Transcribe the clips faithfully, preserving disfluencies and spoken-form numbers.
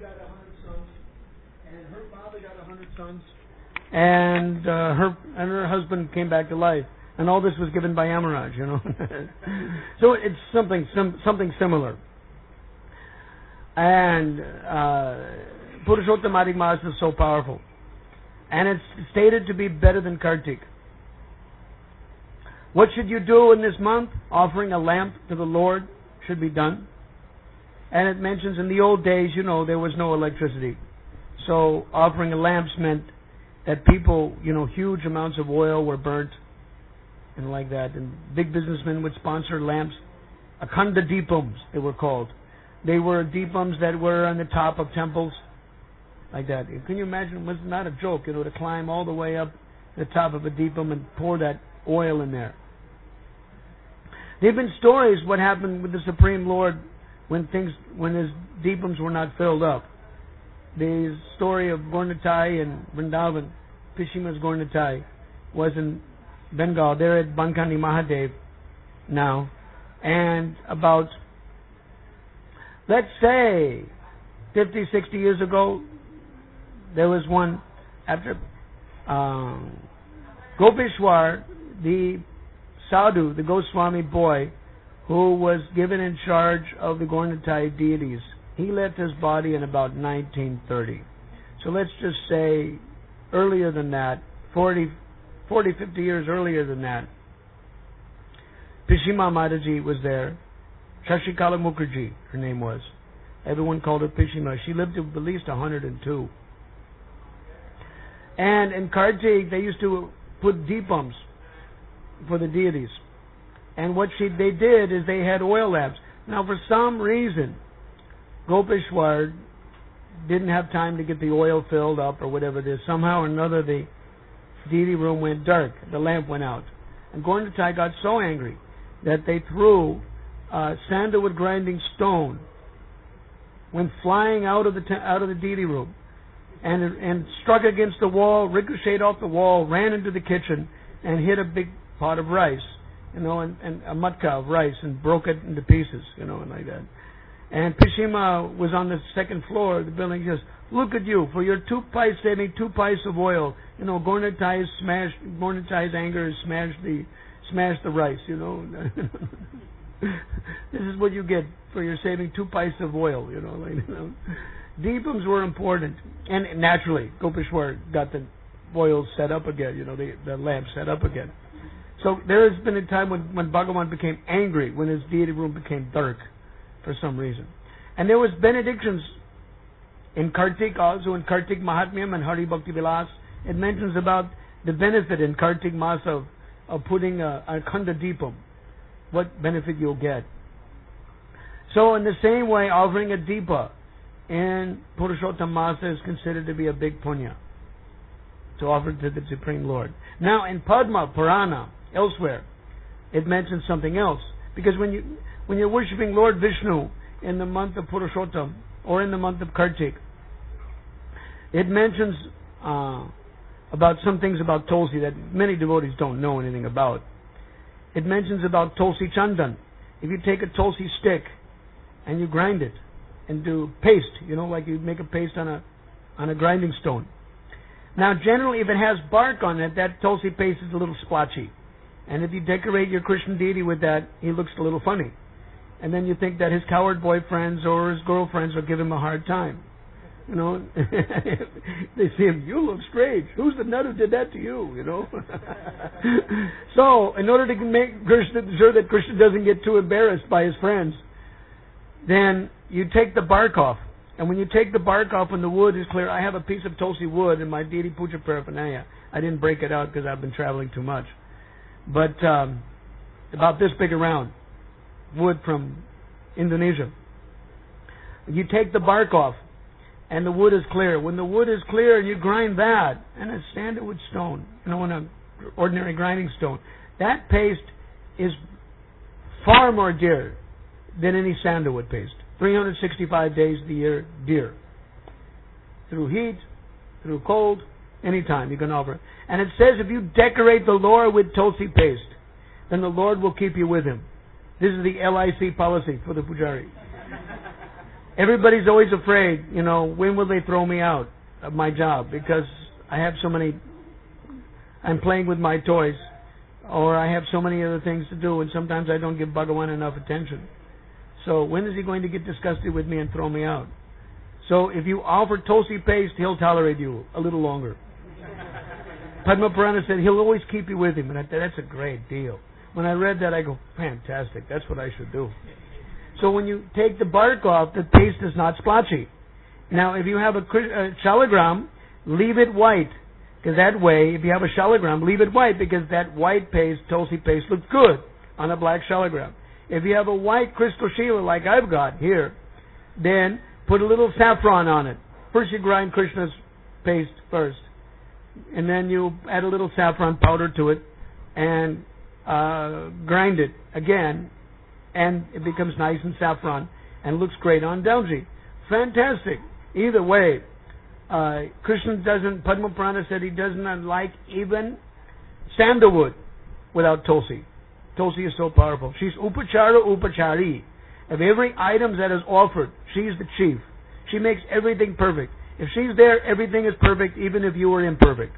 got a hundred sons, and her father got a hundred sons, and uh, her and her husband came back to life, and all this was given by Yamaraj, you know. So it's something some, something similar. And uh, Purushottam Adhik Maas is so powerful, and it's stated to be better than Kartik. What should you do in this month? Offering a lamp to the Lord should be done. And it mentions in the old days, you know, there was no electricity. So offering a lamp meant that people, you know, huge amounts of oil were burnt and like that. And big businessmen would sponsor lamps. Akhanda Deepams, they were called. They were deepams that were on the top of temples, like that. Can you imagine? It was not a joke, you know, to climb all the way up to the top of a deepam and pour that oil in there. There have been stories what happened with the Supreme Lord when things, when his deepams were not filled up. The story of Gaurnatai and Vrindavan, Pishima's Gaurnatai, was in Bengal. They're at Bankani Mahadev now. And about, let's say, fifty, sixty years ago, there was one, after um, Gopeshwar, the sadhu, the Goswami boy, who was given in charge of the Gaurnatai deities, he left his body in about nineteen thirty. So let's just say earlier than that, forty, fifty years earlier than that, Pishima Mataji was there. Shashikala Mukherjee, her name was. Everyone called her Pishima. She lived to at least one hundred two. And in Kartik, they used to put deepams for the deities. And what she they did is they had oil lamps. Now, for some reason, Gopeshwar didn't have time to get the oil filled up or whatever it is. Somehow or another, the deity room went dark. The lamp went out. And Gaurnatai got so angry that they threw uh, sandalwood grinding stone, went flying out of the te- out of the deity room, and and struck against the wall, ricocheted off the wall, ran into the kitchen, and hit a big pot of rice, you know, and, and a matka of rice, and broke it into pieces, you know, and like that. And Pishima was on the second floor of the building. He says, "Look at you, for your two pies saving two pies of oil. You know, Gaurnatai smashed, Gaurnatai's anger has smashed the, smashed the rice, you know. This is what you get for your saving two pies of oil, you know." Like, you know. Deepams were important. And naturally, Gopeshwar got the oil set up again, you know, the, the lamp set up again. So there has been a time when, when Bhagavan became angry, when his deity room became dark for some reason. And there was benedictions in Kartik also, in Kartik Mahatmyam and Hari Bhakti Vilas. It mentions about the benefit in Kartik Masa of, of putting a, a Khanda Deepam, what benefit you'll get. So in the same way, offering a Deepa in Purushottam Masa is considered to be a big punya, to offer to the Supreme Lord. Now in Padma Purana, elsewhere, it mentions something else. Because when you when you're worshipping Lord Vishnu in the month of Purushottam or in the month of Kartik, it mentions uh, about some things about Tulsi that many devotees don't know anything about. It mentions about Tulsi Chandan. If you take a Tulsi stick and you grind it and do paste, you know, like you make a paste on a on a grinding stone. Now, generally, if it has bark on it, that Tulsi paste is a little splotchy. And if you decorate your Krishna deity with that, he looks a little funny. And then you think that his coward boyfriends or his girlfriends will give him a hard time. You know, they see him, "You look strange. Who's the nut who did that to you?" You know. So, in order to make Krishna, sure that Krishna doesn't get too embarrassed by his friends, then you take the bark off. And when you take the bark off and the wood is clear, I have a piece of Tulsi wood in my deity puja paraphernalia. I didn't break it out because I've been traveling too much. But um, about this big around, wood from Indonesia. You take the bark off, and the wood is clear. When the wood is clear, and you grind that, and a sandalwood stone, you know, in an ordinary grinding stone, that paste is far more dear than any sandalwood paste. three hundred sixty-five days of the year, dear. Through heat, through cold, anytime you can offer. And it says if you decorate the Lord with Tulsi paste, then the Lord will keep you with him. This is the L I C policy for the pujari. Everybody's always afraid, you know, when will they throw me out of my job because I have so many, I'm playing with my toys, or I have so many other things to do, and sometimes I don't give Bhagavan enough attention. So when is he going to get disgusted with me and throw me out? So if you offer Tulsi paste, he'll tolerate you a little longer. Padma Purana said he'll always keep you with him, and I, that's a great deal. When I read that, I go, fantastic, that's what I should do. So when you take the bark off, the paste is not splotchy. Now, if you have a, a shalagram, leave it white. Because that way, if you have a shalagram, leave it white, because that white paste, Tulsi paste, looks good on a black shalagram. If you have a white crystal Shila like I've got here, then put a little saffron on it. First you grind Krishna's paste first. And then you add a little saffron powder to it and uh, grind it again. And it becomes nice and saffron and looks great on Dalji. Fantastic. Either way, uh, Krishna doesn't, Padma Purana said he does not like even sandalwood without Tulsi. Tulsi is so powerful. She's upachara upachari. Of every item that is offered, she's the chief. She makes everything perfect. If she's there, everything is perfect, even if you are imperfect.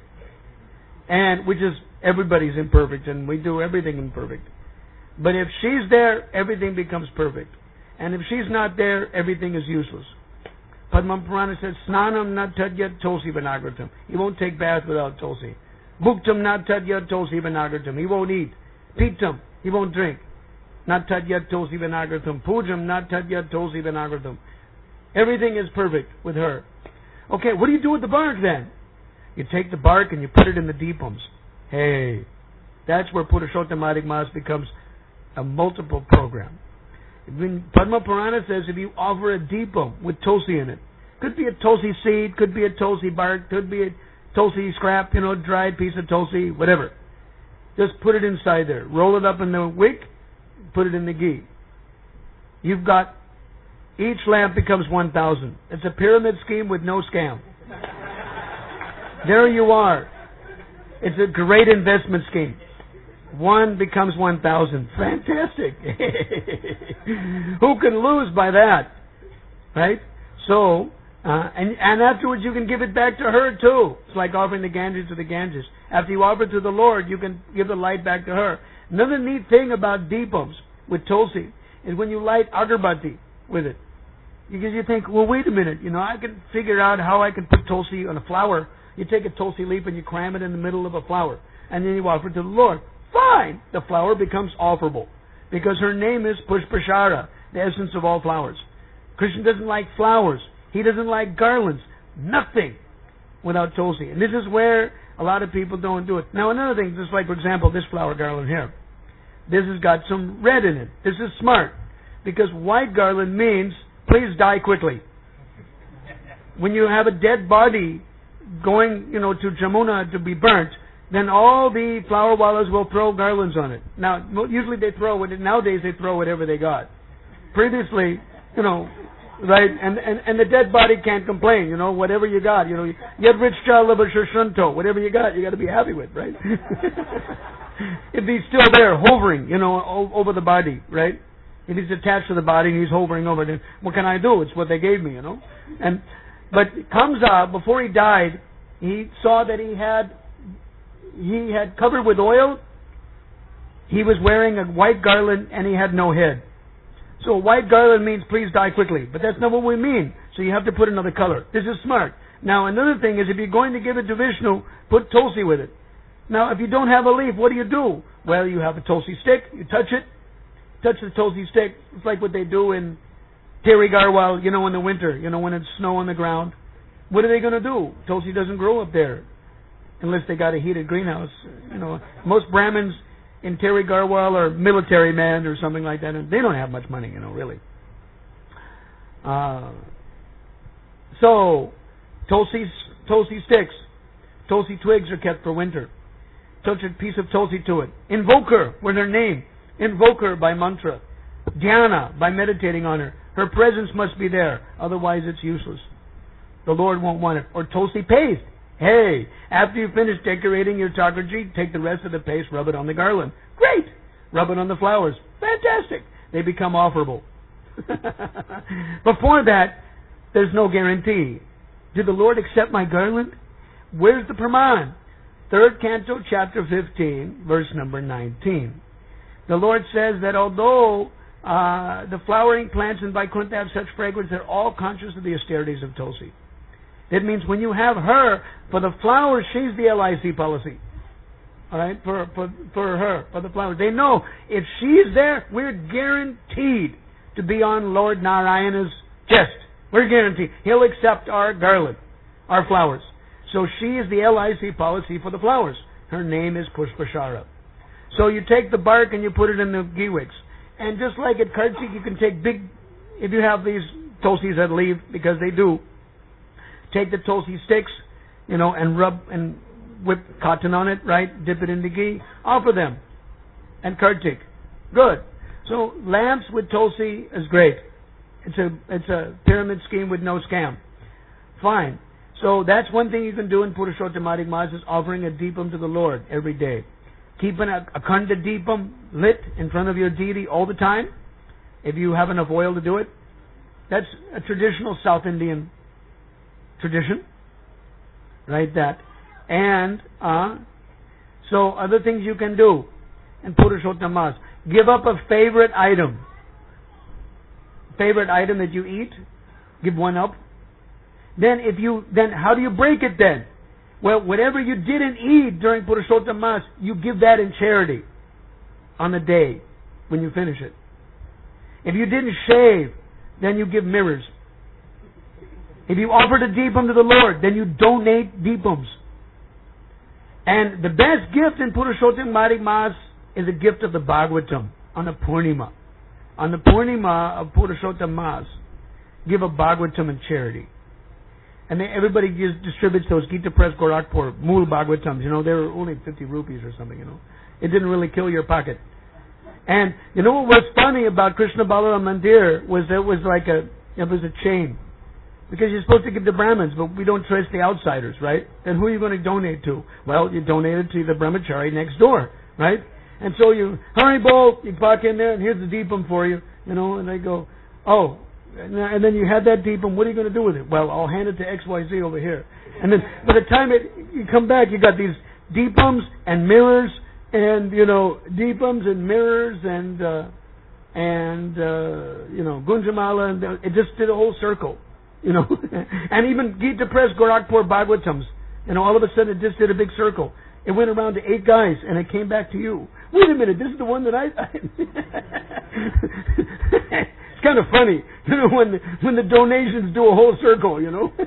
And which is, everybody's imperfect, and we do everything imperfect. But if she's there, everything becomes perfect. And if she's not there, everything is useless. Padma Purana says, Snanam na tadyat Tulsi vanagratam. He won't take bath without Tulsi. Bhuktam na tadyat Tulsi vanagratam. He won't eat. Pitam. He won't drink. Not tadyat Tulsi vanagratam. Pujam not tadyat Tulsi vanagratam. Everything is perfect with her. Okay, what do you do with the bark then? You take the bark and you put it in the deepams. Hey, that's where Purushottam Mas becomes a multiple program. When Padma Purana says if you offer a deepam with Tulsi in it, could be a Tulsi seed, could be a Tulsi bark, could be a Tulsi scrap, you know, dried piece of Tulsi, whatever. Just put it inside there. Roll it up in the wick, put it in the ghee. You've got, each lamp becomes one thousand. It's a pyramid scheme with no scam. There you are. It's a great investment scheme. One becomes one thousand. Fantastic. Who can lose by that? Right? So, uh, and, and afterwards you can give it back to her too. It's like offering the Ganges to the Ganges. After you offer it to the Lord, you can give the light back to her. Another neat thing about deepams with Tulsi is when you light agarbatti with it. Because you think, well, wait a minute, you know, I can figure out how I can put Tulsi on a flower. You take a Tulsi leaf and you cram it in the middle of a flower. And then you offer it to the Lord. Fine! The flower becomes offerable. Because her name is Pushpashara, the essence of all flowers. Krishna doesn't like flowers. He doesn't like garlands. Nothing without Tulsi. And this is where a lot of people don't do it. Now another thing, just like, for example, this flower garland here. This has got some red in it. This is smart. Because white garland means, please die quickly. When you have a dead body going, you know, to Jamuna to be burnt, then all the flower wallahs will throw garlands on it. Now, usually they throw it, nowadays they throw whatever they got. Previously, you know, right, and, and, and the dead body can't complain, you know, whatever you got, you know, yet rich shanto, whatever you got, you got to be happy with, right? If he's still there, hovering, you know, o- over the body, right? If he's attached to the body and he's hovering over it, what can I do? It's what they gave me, you know. And but Kamsa, before he died, he saw that he had he had covered with oil. He was wearing a white garland and he had no head. So a white garland means please die quickly, but that's not what we mean. So you have to put another color. This is smart. Now another thing is if you're going to give it to Vishnu, put Tulsi with it. Now if you don't have a leaf, what do you do? Well, you have a Tulsi stick. You touch it. Touch the Tulsi stick. It's like what they do in Terry Garwal, you know, in the winter, you know, when it's snow on the ground. What are they going to do? Tulsi doesn't grow up there unless they got a heated greenhouse. You know, most Brahmins in Terry Garwal are military men or something like that, and they don't have much money, you know, really. Uh, so, Tulsi, Tulsi sticks, Tulsi twigs are kept for winter. Touch a piece of Tulsi to it. Invoke her with her name. Invoke her by mantra. Dhyana, by meditating on her. Her presence must be there, otherwise it's useless. The Lord won't want it. Or Tulsi paste. Hey, after you finish decorating your Thakurji, take the rest of the paste, rub it on the garland. Great! Rub it on the flowers. Fantastic! They become offerable. Before that, there's no guarantee. Did the Lord accept my garland? Where's the praman? Third canto, chapter fifteen, verse number nineteen. The Lord says that although uh, the flowering plants in Vaikuntha have such fragrance, they're all conscious of the austerities of Tulsi. That means when you have her, for the flowers, she's the L I C policy. All right, for, for, for her, for the flowers. They know if she's there, we're guaranteed to be on Lord Narayana's chest. We're guaranteed. He'll accept our garland, our flowers. So she is the L I C policy for the flowers. Her name is Pushpashara. So you take the bark and you put it in the ghee wicks. And just like at Kartik, you can take big, if you have these tulsis that leave, because they do, take the tulsi sticks, you know, and rub and whip cotton on it, right? Dip it in the ghee. Offer them. And Kartik. Good. So lamps with tulsi is great. It's a it's a pyramid scheme with no scam. Fine. So that's one thing you can do in Purushottamadi Mas is offering a deepam to the Lord every day. Keeping a, a khanda deepam lit in front of your deity all the time, if you have enough oil to do it. That's a traditional South Indian tradition. Right, that. And, uh, so other things you can do in Purushottam Mas. Give up a favorite item. Favorite item that you eat, give one up. Then if you, then how do you break it then? Well, whatever you didn't eat during Purushottam Mas, you give that in charity on the day when you finish it. If you didn't shave, then you give mirrors. If you offered a deepam to the Lord, then you donate deepams. And the best gift in Purushottamadi Mas is a gift of the Bhagavatam on the Purnima. On the Purnima of Purushottam Mas, give a Bhagavatam in charity. And then everybody just distributes those Gita Press Gorakhpur Mool Bhagavatams. You know, they were only fifty rupees or something, you know. It didn't really kill your pocket. And you know what was funny about Krishna Balaram Mandir was it was like a, it was a chain. Because you're supposed to give to Brahmins, but we don't trust the outsiders, right? Then who are you going to donate to? Well, you donate it to the brahmachari next door, right? And so you, hurry, Bo, you walk in there, and here's the deepam for you, you know, and they go, oh, and then you had that deepam, what are you going to do with it? Well, I'll hand it to X Y Z over here. And then by the time it, you come back, you got these deepams and mirrors, and, you know, deepams and mirrors, and, uh, and, uh, you know, Gunjamala, and it just did a whole circle. You know, and even Gita Press Gorakhpur Bhagavatams, you know, all of a sudden it just did a big circle. It went around to eight guys, and it came back to you. Wait a minute, this is the one that I... I it's kind of funny, you know, when the, when the donations do a whole circle, you know.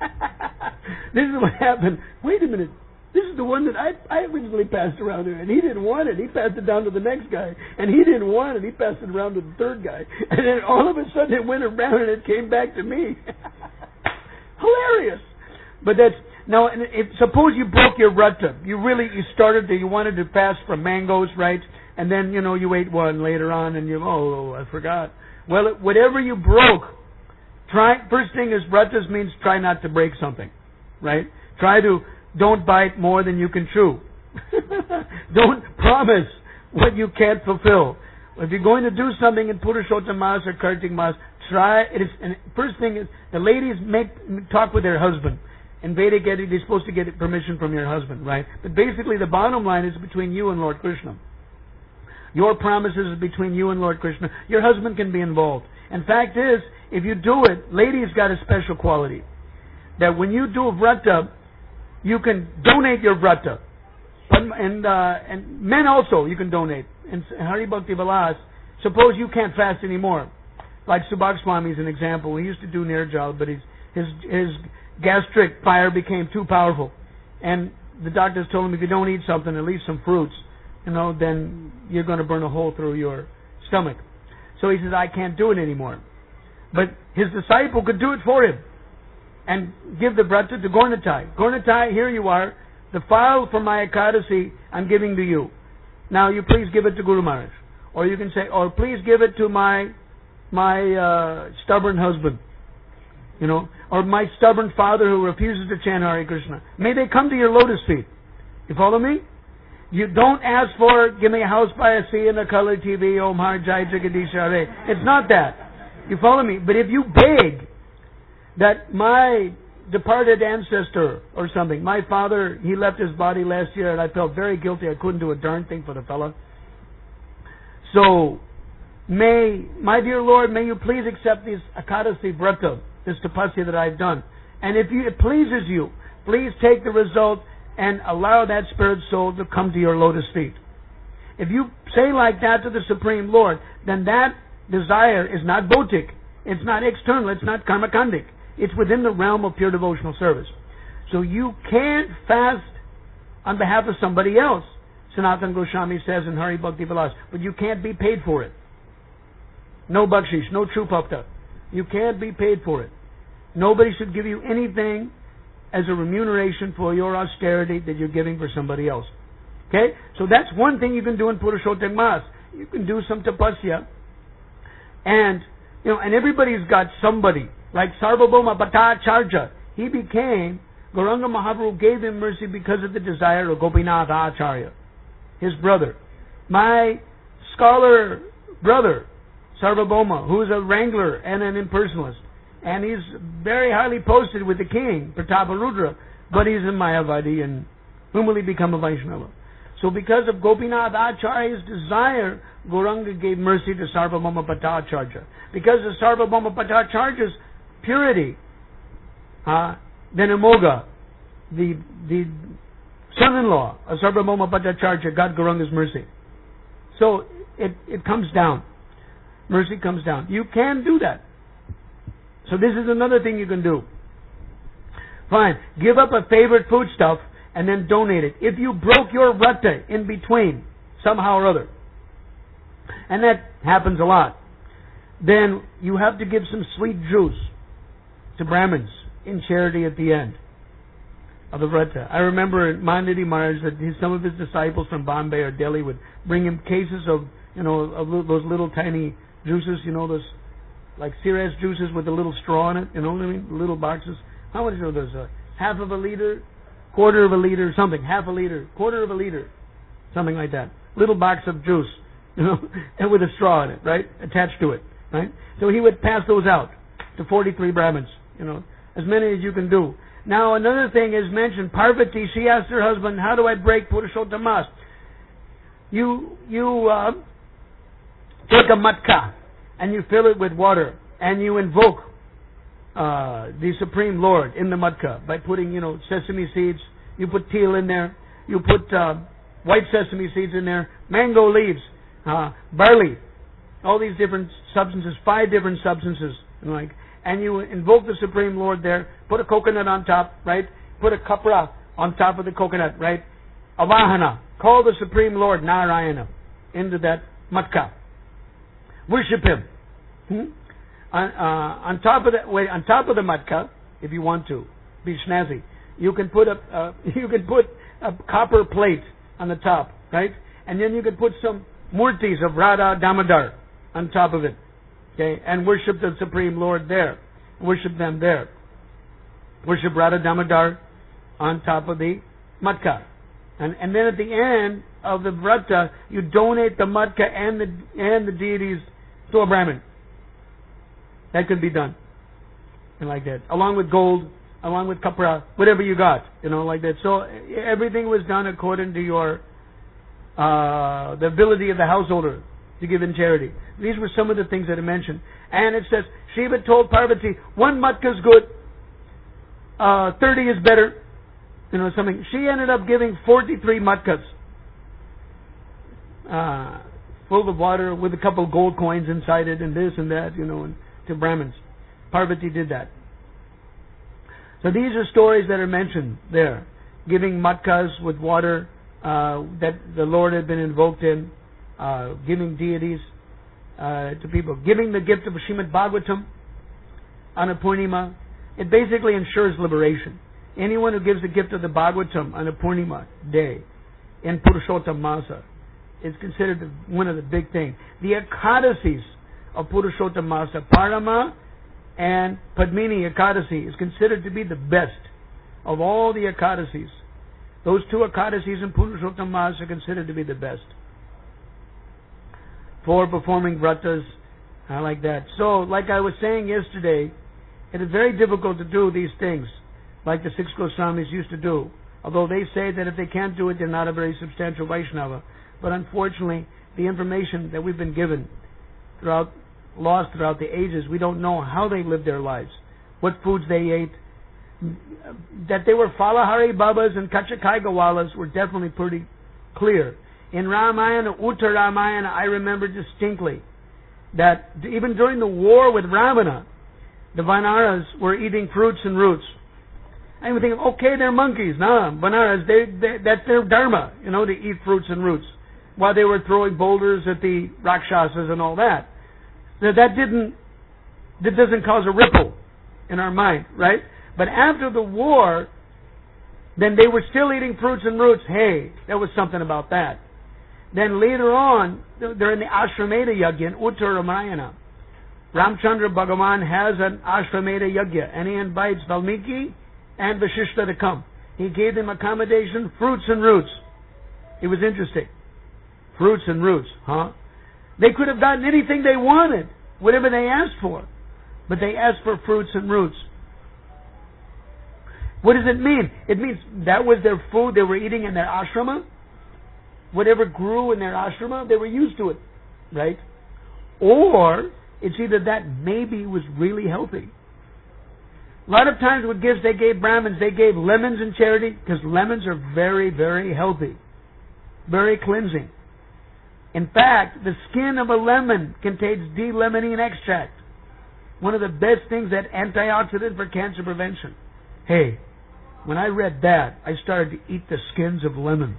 This is what happened. Wait a minute, this is the one that I, I originally passed around there, and he didn't want it. He passed it down to the next guy, and he didn't want it. He passed it around to the third guy, and then all of a sudden it went around and it came back to me. Hilarious. But that's now. If suppose you broke your vrata, you really you started to you wanted to fast from mangoes, right? And then you know you ate one later on, and you oh I forgot. Well, whatever you broke, try. First thing is vratas means try not to break something, right? Try to. Don't bite more than you can chew. Don't promise what you can't fulfill. If you're going to do something in Purushottam Mas or Kartik Mas, try it. Is, and first thing is, the ladies make talk with their husband. In Vedic etiquette, they're supposed to get permission from your husband, right? But basically, the bottom line is between you and Lord Krishna. Your promises is between you and Lord Krishna. Your husband can be involved. And fact is, if you do it, ladies got a special quality. That when you do a vrata, you can donate your vrata. And, uh, and men also, you can donate. And Hari Bhakti Vilas, suppose you can't fast anymore. Like Subhak Swami is an example. He used to do Nirjal, but his, his, his gastric fire became too powerful. And the doctors told him, if you don't eat something, at least some fruits, you know, then you're going to burn a hole through your stomach. So he says, I can't do it anymore. But his disciple could do it for him. And give the vrata to Gornatai. Gornatai, here you are. The file for my Ekadasi, I'm giving to you. Now you please give it to Guru Maharaj. Or you can say, or please give it to my my uh, stubborn husband. You know, or my stubborn father who refuses to chant Hare Krishna. May they come to your lotus feet. You follow me? You don't ask for, give me a house by a sea and a color T V, Om Har Jai Jagadish Hare. It's not that. You follow me? But if you beg that my departed ancestor or something, my father, he left his body last year and I felt very guilty. I couldn't do a darn thing for the fella. So, may, my dear Lord, may you please accept this Akadasi Vrata, this tapasya that I've done. And if you, it pleases you, please take the result and allow that spirit soul to come to your lotus feet. If you say like that to the Supreme Lord, then that desire is not bautic. It's not external. It's not karmakandic. It's within the realm of pure devotional service. So you can't fast on behalf of somebody else, Sanatana Goswami says in Hari Bhakti Vilas, but you can't be paid for it. No bakshish, no true bhakta. You can't be paid for it. Nobody should give you anything as a remuneration for your austerity that you're giving for somebody else. Okay? So that's one thing you can do in Purushottam Mas. You can do some tapasya. And, you know, and everybody's got somebody. Like Sarvabhauma Bhattacharya. He became, Gauranga Mahaprabhu gave him mercy because of the desire of Gopinath Acharya, his brother. My scholar brother, Sarvabhauma, who is a wrangler and an impersonalist. And he's very highly posted with the king, Prataparudra, but he's a Mayavadi, and when will he become a Vaishnava? So because of Gopinath Acharya's desire, Gauranga gave mercy to Sarvabhauma Bhattacharya. Because of Sarvabhauma Bhattacharya's purity, uh, then Amoga, the the son-in-law of Sarvabhauma Bhattacharya, got Gauranga's mercy. So it, it comes down. Mercy comes down. You can do that. So this is another thing you can do. Fine. Give up a favorite foodstuff and then donate it. If you broke your vrata in between, somehow or other, and that happens a lot, then you have to give some sweet juice to Brahmins in charity at the end of the vrata. I remember Mahanidhi Maharaj that his, some of his disciples from Bombay or Delhi would bring him cases of, you know, of those little tiny juices, you know, those like Ciras juices with a little straw in it, you know what I mean? Little boxes. How much are those? Uh, half of a liter, quarter of a liter, something. Half a liter, quarter of a liter, something like that. Little box of juice, you know, and with a straw in it, right? Attached to it, right? So he would pass those out to forty-three Brahmins, you know, as many as you can do. Now another thing is mentioned. Parvati, she asked her husband, "How do I break Purushottam Mas?" You you uh, take a matka and you fill it with water, and you invoke uh, the Supreme Lord in the matka by putting, you know, sesame seeds. You put teal in there. You put uh, white sesame seeds in there, mango leaves, uh, barley, all these different substances, five different substances, and like, and you invoke the Supreme Lord there. Put a coconut on top, right? Put a kapra on top of the coconut, right? Avahana. Call the Supreme Lord Narayana into that matka. Worship him. Hmm? On, uh, on top of the wait, on top of the matka, if you want to be snazzy, you can put a uh, you can put a copper plate on the top, right? And then you can put some murtis of Radha Damodar on top of it, okay? And worship the Supreme Lord there. Worship them there. Worship Radha Damodar on top of the matka, and and then at the end of the vrata, you donate the matka and the and the deities to a Brahmin. That could be done. And like that. Along with gold, along with kapra, whatever you got, you know, like that. So everything was done according to your, uh, the ability of the householder to give in charity. These were some of the things that I mentioned. And it says, Shiva told Parvati, one matka is good, uh, thirty is better, you know, something. She ended up giving forty-three matkas. Uh, full of water with a couple of gold coins inside it and this and that, you know, and to Brahmins. Parvati did that. So these are stories that are mentioned there. Giving matkas with water uh, that the Lord had been invoked in, uh, giving deities uh, to people. Giving the gift of Srimad Bhagavatam on a Purnima, it basically ensures liberation. Anyone who gives the gift of the Bhagavatam on a Purnima day in Purushottam Masa, it's considered one of the big things. The Ekadasis of Purushottam Masa, Parama and Padmini Ekadasi, is considered to be the best of all the Ekadasis. Those two Ekadasis in Purushottam Masa are considered to be the best for performing vratas I like that. So, like I was saying yesterday, it is very difficult to do these things, like the six Goswamis used to do. Although they say that if they can't do it, they're not a very substantial Vaishnava. But unfortunately, the information that we've been given throughout, lost throughout the ages, we don't know how they lived their lives, what foods they ate. That they were Falahari Babas and Kachakai Gawalas were definitely pretty clear. In Ramayana, Uttar Ramayana, I remember distinctly that even during the war with Ravana, the Vanaras were eating fruits and roots. And we think, okay, they're monkeys. No, Vanaras, they, they, that's their dharma, you know, to eat fruits and roots, while they were throwing boulders at the Rakshasas and all that. Now, that didn't, that doesn't cause a ripple in our mind, right? But after the war, then they were still eating fruits and roots. Hey, there was something about that. Then later on, they're in the Ashrameda Yajna in Uttar Ramayana. Ramchandra Bhagavan has an Ashrameda Yajna, and he invites Valmiki and Vashishta to come. He gave them accommodation, fruits and roots. It was interesting. Fruits and roots, huh? They could have gotten anything they wanted, whatever they asked for. But they asked for fruits and roots. What does it mean? It means that was their food they were eating in their ashrama. Whatever grew in their ashrama, they were used to it, right? Or it's either that maybe it was really healthy. A lot of times with gifts they gave Brahmins, they gave lemons in charity because lemons are very, very healthy, very cleansing. In fact, the skin of a lemon contains D-limonene extract, one of the best things, that antioxidant for cancer prevention. Hey, when I read that, I started to eat the skins of lemon.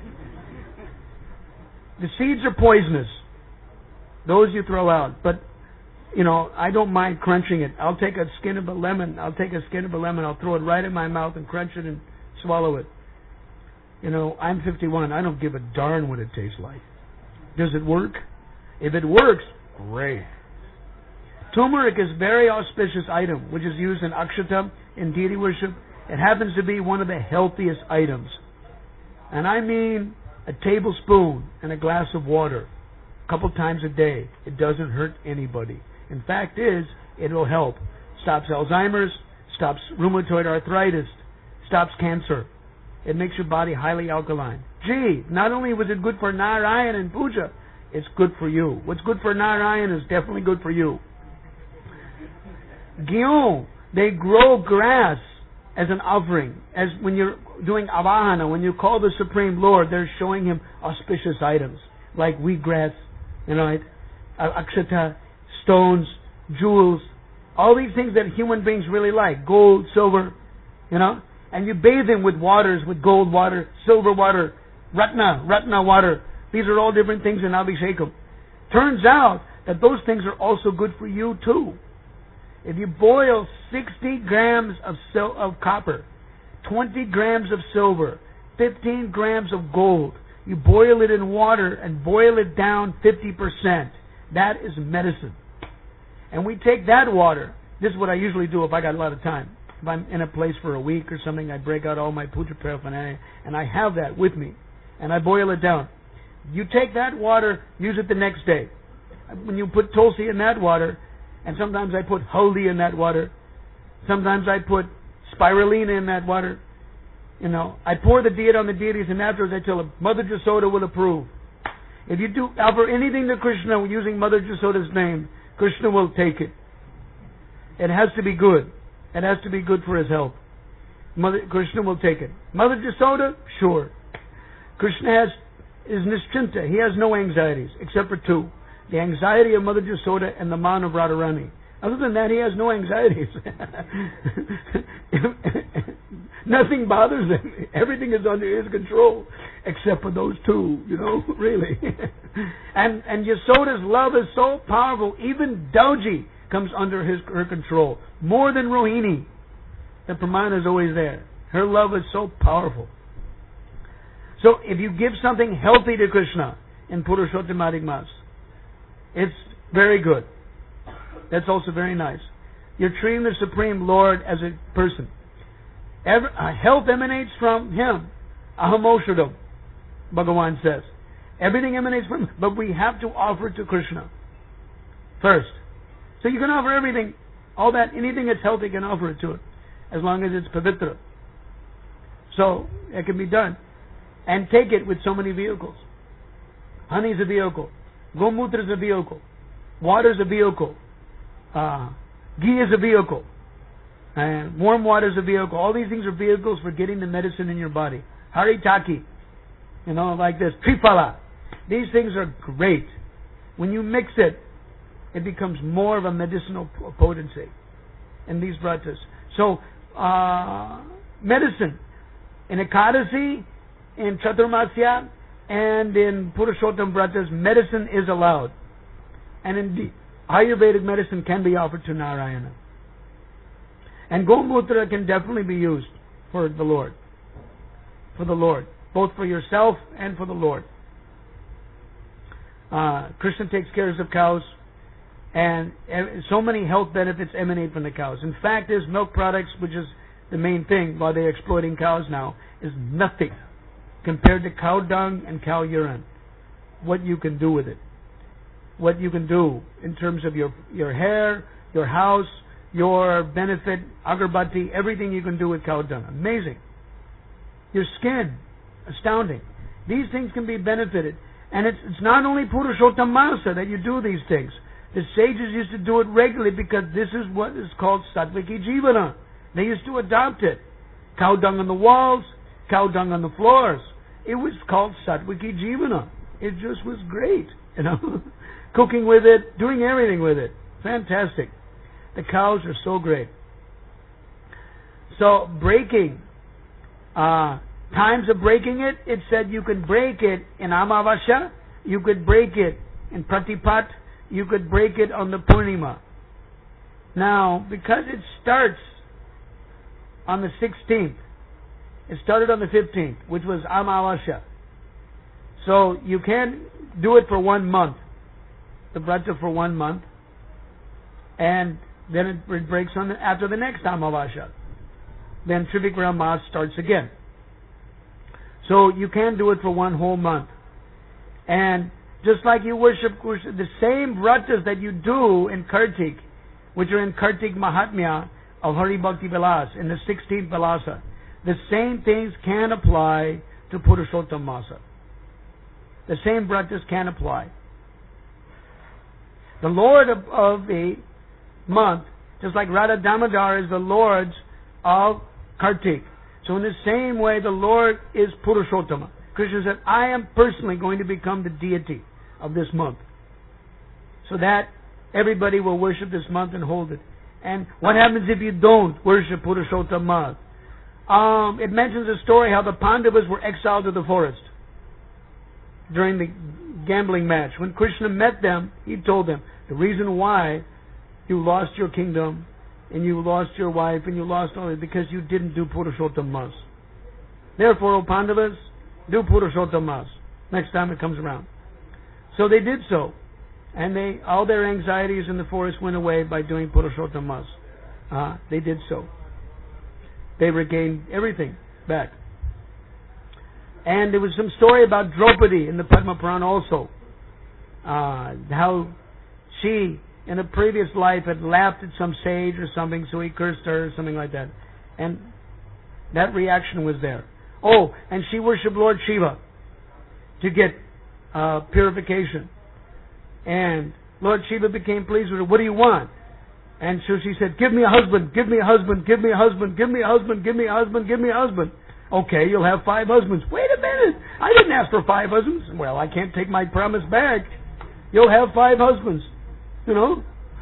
The seeds are poisonous. Those you throw out. But, you know, I don't mind crunching it. I'll take a skin of a lemon. I'll take a skin of a lemon. I'll throw it right in my mouth and crunch it and swallow it. You know, I'm fifty-one. I don't give a darn what it tastes like. Does it work? If it works, great. Turmeric is a very auspicious item, which is used in akshata, in deity worship. It happens to be one of the healthiest items. And I mean a tablespoon and a glass of water a couple times a day. It doesn't hurt anybody. In fact is, it will help. Stops Alzheimer's, stops rheumatoid arthritis, stops cancer. It makes your body highly alkaline. Gee, not only was it good for Narayan and Puja, it's good for you. What's good for Narayan is definitely good for you. Gyun, they grow grass as an offering. As when you're doing avahana, when you call the Supreme Lord, they're showing him auspicious items like wheatgrass, you know, right? akshata, stones, jewels, all these things that human beings really like, gold, silver, you know, and you bathe them with waters, with gold water, silver water, ratna, ratna water. These are all different things in Abhishekam. Turns out that those things are also good for you too. If you boil sixty grams of sil- of copper, twenty grams of silver, fifteen grams of gold, you boil it in water and boil it down fifty percent. That is medicine. And we take that water. This is what I usually do if I got a lot of time. If I'm in a place for a week or something, I break out all my puja paraphernalia, and I have that with me, and I boil it down. You take that water, use it the next day. When you put tulsi in that water, and sometimes I put haldi in that water, sometimes I put spirulina in that water, you know, I pour the diet on the deities, and afterwards I tell them, Mother Jasoda will approve. If you do offer anything to Krishna using Mother Jasoda's name, Krishna will take it. It has to be good. It has to be good for his health. Mother, Krishna will take it. Mother Jasoda, sure. Krishna has is nischinta. He has no anxieties except for two: the anxiety of Mother Jasoda and the man of Radharani. Other than that, he has no anxieties. Nothing bothers him. Everything is under his control, except for those two. You know, really. and and Yasoda's love is so powerful. Even Dauji comes under his her control more than Rohini. The Pramana is always there. Her love is so powerful. So if you give something healthy to Krishna in Purushottam Adhik Mas, it's very good. That's also very nice. You're treating the Supreme Lord as a person. Ever, uh, health emanates from Him. Ahamoshadam, Bhagavan says. Everything emanates from Him, but we have to offer to Krishna. first. So you can offer everything, all that, anything that's healthy, you can offer it to it, as long as it's pavitra. So it can be done. And take it with so many vehicles. Honey is a vehicle. Gomutra is a vehicle. Water is a vehicle. Uh, ghee is a vehicle. And warm water is a vehicle. All these things are vehicles for getting the medicine in your body. Haritaki. You know, like this. Triphala. These things are great. When you mix it, it becomes more of a medicinal potency in these vratas. So, uh, medicine. In Ekadasi, in Chaturmasya, and in Purushottam vratas, medicine is allowed. And indeed, Ayurvedic medicine can be offered to Narayana. And Gomutra can definitely be used for the Lord. For the Lord. Both for yourself and for the Lord. Uh, Krishna takes care of cows, and so many health benefits emanate from the cows. In fact, there's milk products, which is the main thing while they're exploiting cows now, is nothing compared to cow dung and cow urine. What you can do with it. What you can do in terms of your your hair, your house, your benefit, agarbatti, everything you can do with cow dung. Amazing. Your skin, astounding. These things can be benefited. And it's, it's not only Purushottam Masa that you do these things. The sages used to do it regularly because this is what is called Sattviki Jivana. They used to adopt it. Cow dung on the walls, cow dung on the floors. It was called Sattviki Jivana. It just was great, you know. Cooking with it, doing everything with it. Fantastic. The cows are so great. So, breaking. Uh, times of breaking it, it said you could break it in Amavasya, you could break it in Pratipat, you could break it on the Purnima. Now, because it starts on the sixteenth, it started on the fifteenth, which was Amavasya. So, you can do it for one month. The Vrata for one month. And then it, it breaks on the, after the next Amavasya. Then Trivikram Mas starts again. So you can do it for one whole month. And just like you worship Krishna, the same vratas that you do in Kartik, which are in Kartik Mahatmya of Hari Bhakti Vilas, in the sixteenth Vilasa, the same things can apply to Purushottam Masa. The same vratas can apply. The Lord of, of the month, just like Radha Damodar is the Lord of Kartik. So in the same way, the Lord is Purushottama. Krishna said, I am personally going to become the deity of this month. So that everybody will worship this month and hold it. And what happens if you don't worship Purushottama? Um, it mentions a story how the Pandavas were exiled to the forest during the gambling match. When Krishna met them, he told them, the reason why you lost your kingdom and you lost your wife, and you lost all that because you didn't do Purushottam Mas. Therefore, O Pandavas, do Purushottam Mas next time it comes around. So they did so. And they all their anxieties in the forest went away by doing Purushottam Mas. Uh, they did so. They regained everything back. And there was some story about Draupadi in the Padma Purana also. Uh, how she in a previous life had laughed at some sage or something, so he cursed her or something like that. And that reaction was there. Oh, and she worshipped Lord Shiva to get uh, purification. And Lord Shiva became pleased with her. What do you want? And so she said, give me a husband, give me a husband, give me a husband, give me a husband, give me a husband, give me a husband. Okay, you'll have five husbands. Wait a minute. I didn't ask for five husbands. Well, I can't take my promise back. You'll have five husbands. You know?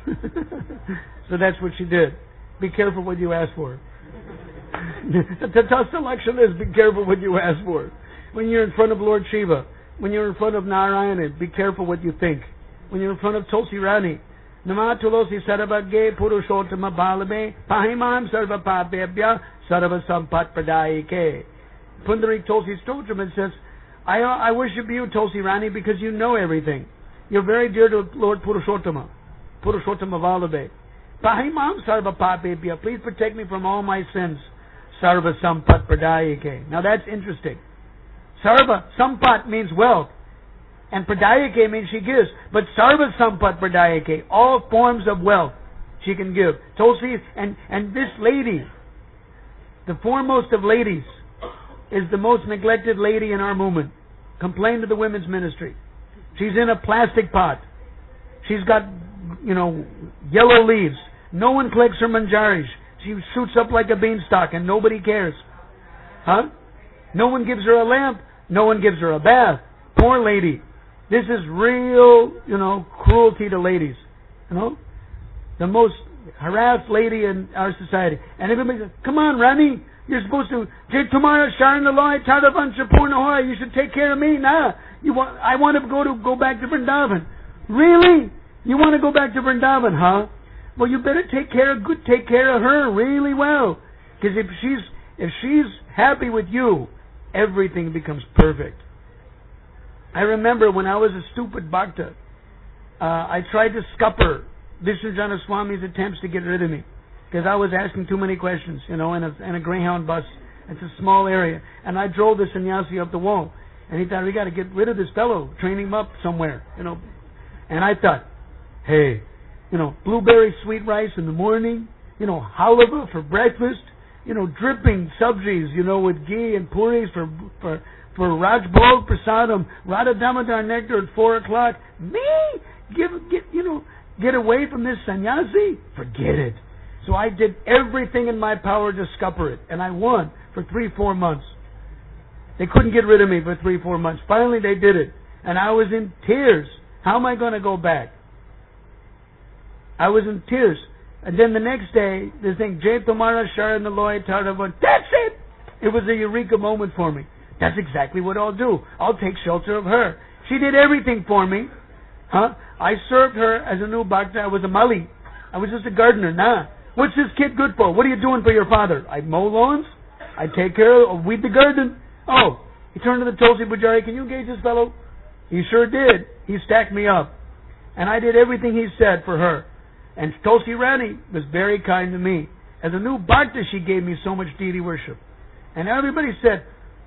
So that's what she did. Be careful what you ask for. The Tata selection is be careful what you ask for. When you're in front of Lord Shiva, when you're in front of Narayana, be careful what you think. When you're in front of Tulsi Rani, Nama Tulosi Sarvagge Purushottama Balabe Pahimam Sarva Papebhya Sarva Sampat Pradayike. Pundarik Tulsi Stotram, it says, I, I worship you, Tulsi Rani, because you know everything. You're very dear to Lord Purushottama. Purushottama Vallabhe. Pahimam Sarva Papebhya. Please protect me from all my sins. Sarva Sampat Pradayike. Now that's interesting. Sarva Sampat means wealth. And pradayake means she gives. But sarva sampat pradayake, all forms of wealth she can give. Tulsi, and, and this lady, the foremost of ladies, is the most neglected lady in our movement. Complain to the women's ministry. She's in a plastic pot. She's got, you know, yellow leaves. No one collects her manjaris. She shoots up like a beanstalk and nobody cares. Huh? No one gives her a lamp. No one gives her a bath. Poor lady. This is real, you know, cruelty to ladies. You know? The most harassed lady in our society. And everybody says, come on, Rani. You're supposed to, tomorrow, Sharon Aloy, Tadavan Shapurnahoy, you should take care of me. Nah. You want, I want to go to go back to Vrindavan. Really? You want to go back to Vrindavan, huh? Well, you better take care of good, take care of her really well. Because if she's if she's happy with you, everything becomes perfect. I remember when I was a stupid bhakta, uh, I tried to scupper Vishnujana Swami's attempts to get rid of me because I was asking too many questions, you know, in a in a Greyhound bus. It's a small area, and I drove the sannyasi up the wall, and he thought we got to get rid of this fellow, train him up somewhere, you know. And I thought, hey, you know, blueberry sweet rice in the morning, you know, halava for breakfast, you know, dripping subjis, you know, with ghee and puris for for for Rajbhog Prasadam, Radha Damodar nectar at four o'clock. Me, give get you know, get away from this sannyasi? Forget it. So I did everything in my power to scupper it, and I won for three, four months. They couldn't get rid of me for three, four months. Finally, they did it, and I was in tears. How am I going to go back? I was in tears. And then the next day, this thing, Jay Tomara Sharan Aloy Taravan, that's it! It was a eureka moment for me. That's exactly what I'll do. I'll take shelter of her. She did everything for me. Huh? I served her as a new bhakta. I was a mali. I was just a gardener. Nah. What's this kid good for? What are you doing for your father? I mow lawns. I take care of, weed the garden. Oh, he turned to the Tulsi Pujari, can you engage this fellow? He sure did. He stacked me up. And I did everything he said for her. And Tulsi Rani was very kind to me. As a new bhakta, she gave me so much deity worship. And everybody said,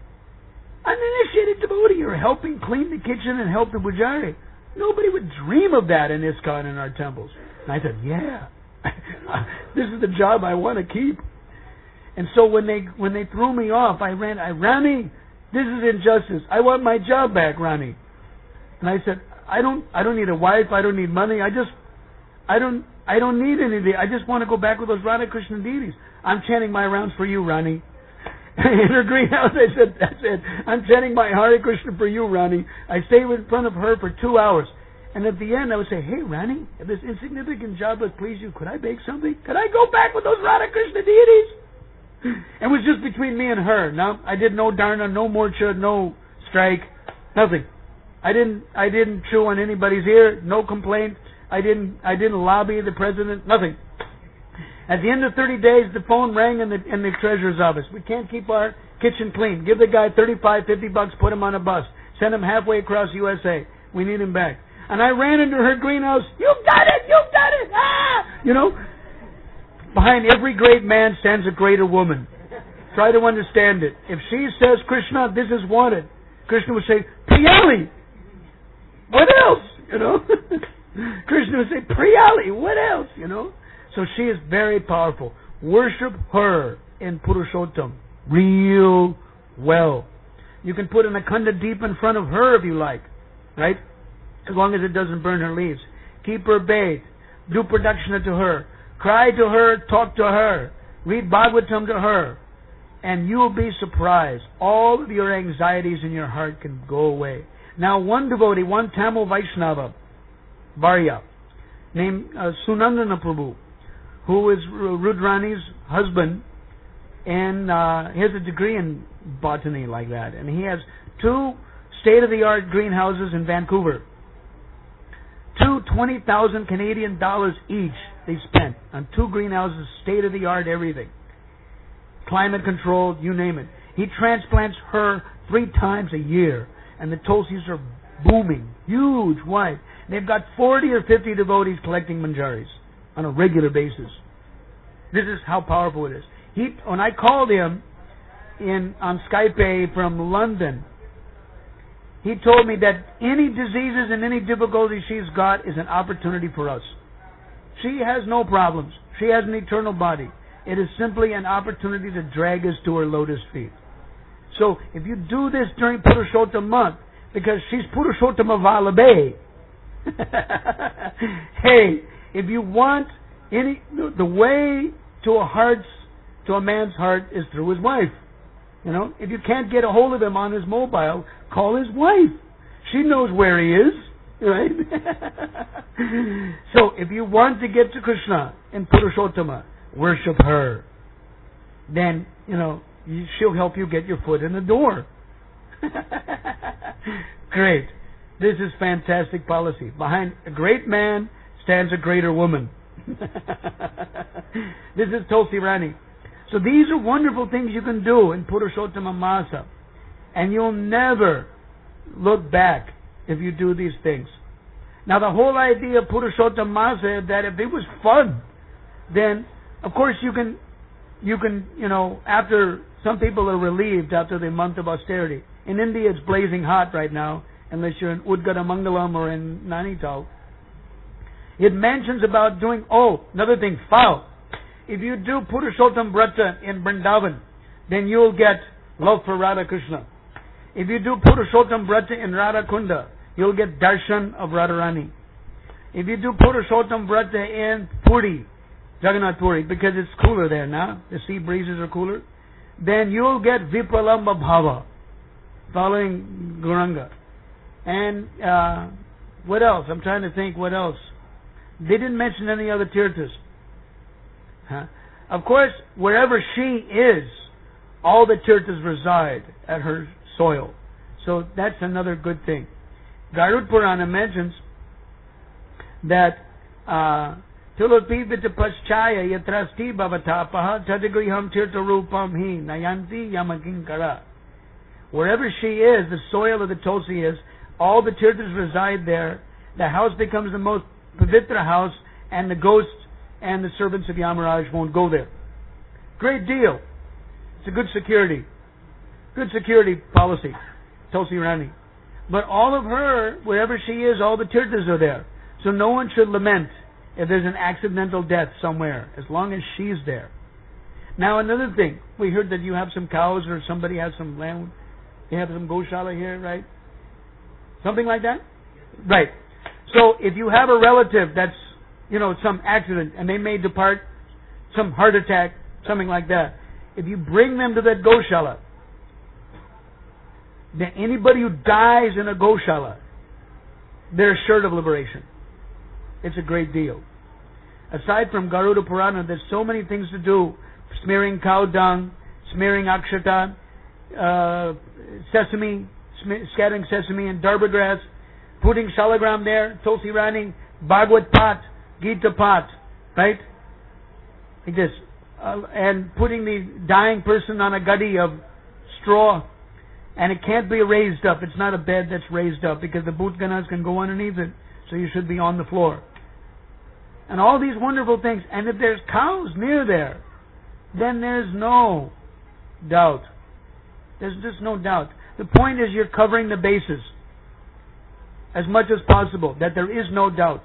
uninitiated devotee, you're helping clean the kitchen and help the pujari. Nobody would dream of that in ISKCON in our temples. And I said, yeah, this is the job I want to keep. And so when they when they threw me off, I ran, I, Rani, this is injustice. I want my job back, Rani. And I said, I don't I don't need a wife, I don't need money, I just I don't I don't need anything. I just want to go back with those Radha Krishna deities. I'm chanting my rounds for you, Rani. In her greenhouse, I said, that's it. I'm chanting my Hare Krishna for you, Rani. I stayed in front of her for two hours. And at the end, I would say, hey, Rani, if this insignificant job would please you, could I bake something? Could I go back with those Radha Krishna deities? It was just between me and her. No, I did no dharna, no morcha, no strike, nothing. I didn't I didn't chew on anybody's ear, no complaint. I didn't I didn't lobby the president, nothing. At the end of thirty days, the phone rang in the in the treasurer's office. We can't keep our kitchen clean. Give the guy thirty-five, fifty bucks, put him on a bus. Send him halfway across U S A. We need him back. And I ran into her greenhouse. You've done it! You've done it! Ah! You know, behind every great man stands a greater woman. Try to understand it. If she says, Krishna, this is wanted, Krishna would say, Priyali! What else? You know? Krishna would say, Priyali! What else? You know? So she is very powerful. Worship her in Purushottam real well. You can put an Akhanda Deep in front of her if you like, right? As long as it doesn't burn her leaves. Keep her bathed. Do pradakshina to her. Cry to her, talk to her. Read Bhagavatam to her. And you'll be surprised. All of your anxieties in your heart can go away. Now one devotee, one Tamil Vaishnava, Varya, named uh, Sunandana Prabhu, who is Rudrani's husband, and uh, he has a degree in botany like that. And he has two state-of-the-art greenhouses in Vancouver. Two twenty thousand Canadian dollars each they spent on two greenhouses, state-of-the-art everything. Climate controlled, you name it. He transplants her three times a year, and the tulsis are booming, huge, wide. They've got forty or fifty devotees collecting manjaris on a regular basis. This is how powerful it is. He, when I called him in on Skype from London, he told me that any diseases and any difficulty she's got is an opportunity for us. She has no problems. She has an eternal body. It is simply an opportunity to drag us to her lotus feet. So if you do this during Purushottam month, because she's Purushottama Vallabhe, hey, if you want any, the way to a heart's, to a man's heart is through his wife. You know, if you can't get a hold of him on his mobile, call his wife. She knows where he is, right? So if you want to get to Krishna in Purushottama, worship her. Then, you know, she'll help you get your foot in the door. Great. This is fantastic policy. Behind a great man stands a greater woman. This is Tulsi Rani. So these are wonderful things you can do in Purushottama Masa. And you'll never look back if you do these things. Now the whole idea of Purushottama Masa is that if it was fun, then of course you can, you can, you know, after some people are relieved after the month of austerity. In India it's blazing hot right now, unless you're in Udgadamangalam or in Nainital. It mentions about doing, oh, another thing, foul. If you do Purushottam Vrata in Vrindavan, then you'll get love for Radha Krishna. If you do Purushottam Vrata in Radha Kunda, you'll get darshan of Radharani. If you do Purushottam Vrata in Puri, Jagannath Puri, because it's cooler there now, the sea breezes are cooler, then you'll get Vipalamba Bhava, following Gauranga. And uh, what else? I'm trying to think what else. They didn't mention any other tirthas. Huh? Of course, wherever she is, all the tirthas reside at her soil. So that's another good thing. Garud Purana mentions that Tulapi Vitapaschaya Yatrasti Bhavatapaha Tadagriham Tirtha Rupam Hi Nayanti Yamakinkara. Wherever she is, the soil of the Tulsi is, all the tirthas reside there. The house becomes the most pavitra house, and the ghosts and the servants of Yamaraj won't go there. Great deal. It's a good security. Good security policy. Tulsi Rani. But all of her, wherever she is, all the tirthas are there. So no one should lament if there's an accidental death somewhere, as long as she's there. Now another thing, we heard that you have some cows or somebody has some land. You have some Goshala here, right? Something like that? Right. So if you have a relative that's, you know, some accident and they may depart, some heart attack, something like that, if you bring them to that Goshala, then anybody who dies in a Goshala, they're assured of liberation. It's a great deal. Aside from Garuda Purana, there's so many things to do. Smearing cow dung, smearing akshata, uh, sesame, sm- scattering sesame and darba grass, putting shalagram there, Tulsi Rani, Bhagavad Pat, Gita Pat, right? Like this. Uh, and putting the dying person on a gadi of straw, and it can't be raised up. It's not a bed that's raised up, because the Bhutganas can go underneath it, so you should be on the floor. And all these wonderful things. And if there's cows near there, then there's no doubt. There's just no doubt. The point is you're covering the bases as much as possible, that there is no doubt.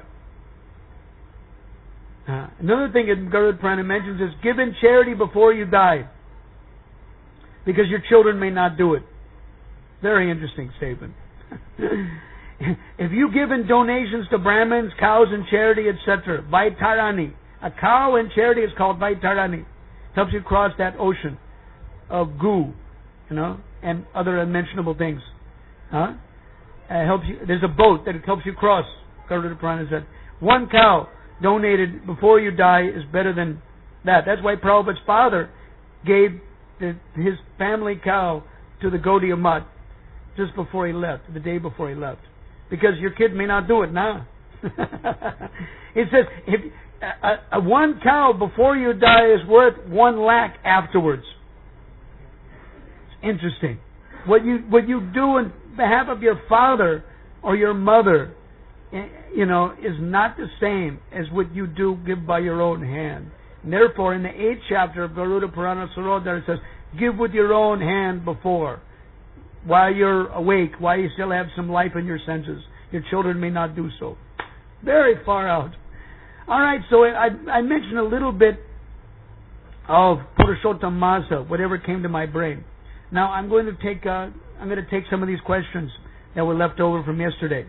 Uh, another thing that Garuda Purana mentions is give in charity before you die, because your children may not do it. Very interesting statement. If you give in donations to Brahmins, cows in charity, et cetera, Vaitarani. A cow in charity is called Vaitarani. Helps you cross that ocean of goo, you know, and other unmentionable things. Huh? Uh, helps you. There's a boat that it helps you cross. Garuda Purana said, one cow donated before you die is better than that. That's why Prabhupada's father gave the, his family cow to the Gaudiya Math just before he left, the day before he left. Because your kid may not do it now. It says, if a, a, one cow before you die is worth one lakh afterwards. It's interesting. What you what you do on behalf of your father or your mother, you know, is not the same as what you do give by your own hand. And therefore, in the eighth chapter of Garuda Purana Sarodhara, it says, give with your own hand before. while you're awake, while you still have some life in your senses. Your children may not do so. Very far out. All right, so I, I mentioned a little bit of Purushottam Masa, whatever came to my brain. Now I'm going to take uh, I'm going to take some of these questions that were left over from yesterday.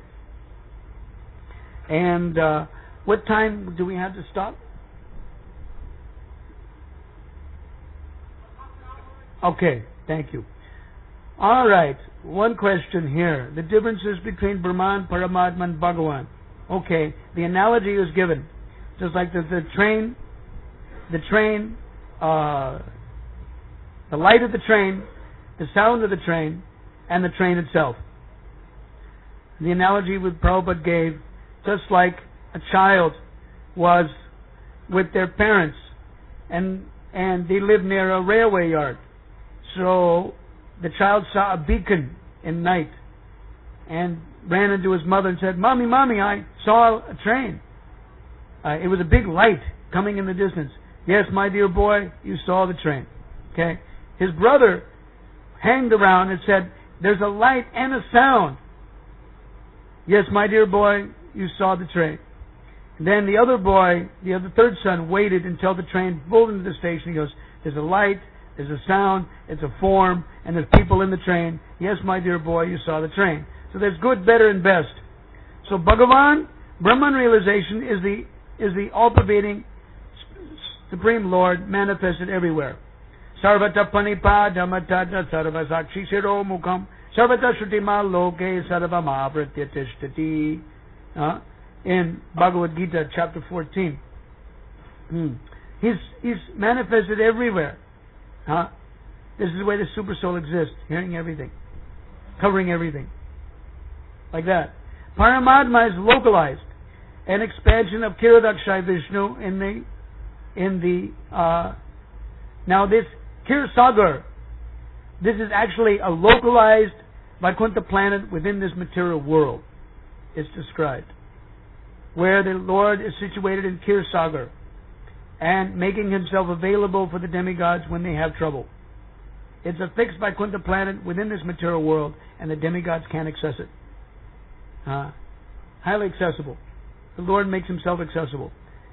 And uh, what time do we have to stop? Okay, thank you. All right, one question here. The differences between Brahman, Paramatma, and Bhagavan. Okay, the analogy was given. Just like the, the train, the train, uh, the light of the train, the sound of the train, and the train itself. The analogy that Prabhupada gave, just like a child was with their parents, and and they lived near a railway yard. So the child saw a beacon in night and ran into his mother and said, "Mommy, Mommy, I saw a train. Uh, it was a big light coming in the distance." "Yes, my dear boy, you saw the train." Okay. His brother hanged around and said, "There's a light and a sound." "Yes, my dear boy, you saw the train." And then the other boy, the other third son, waited until the train pulled into the station. He goes, "There's a light, there's a sound, it's a form, and there's people in the train. Yes, my dear boy, you saw the train." So there's good, better, and best. So Bhagavan, Brahman realization is the is the all-pervading Supreme Lord manifested everywhere. Sarvata panipa dhamatata sarvasakshi shiro mukham sarvata shrutima loke sarvama pratyatishthati. In Bhagavad Gita, chapter fourteen. Hmm. He's he's manifested everywhere. Huh? This is where the super soul exists, hearing everything, covering everything. Like that. Paramatma is localized, an expansion of Kiradakshai Vishnu in the in the uh, now this Kirasagar, this is actually a localized Vaikuntha planet within this material world. It's described, where the Lord is situated in Kirasagar and making himself available for the demigods when they have trouble. It's a fixed Vaikuntha planet within this material world, and the demigods can't access it. Uh, highly accessible. The Lord makes himself accessible.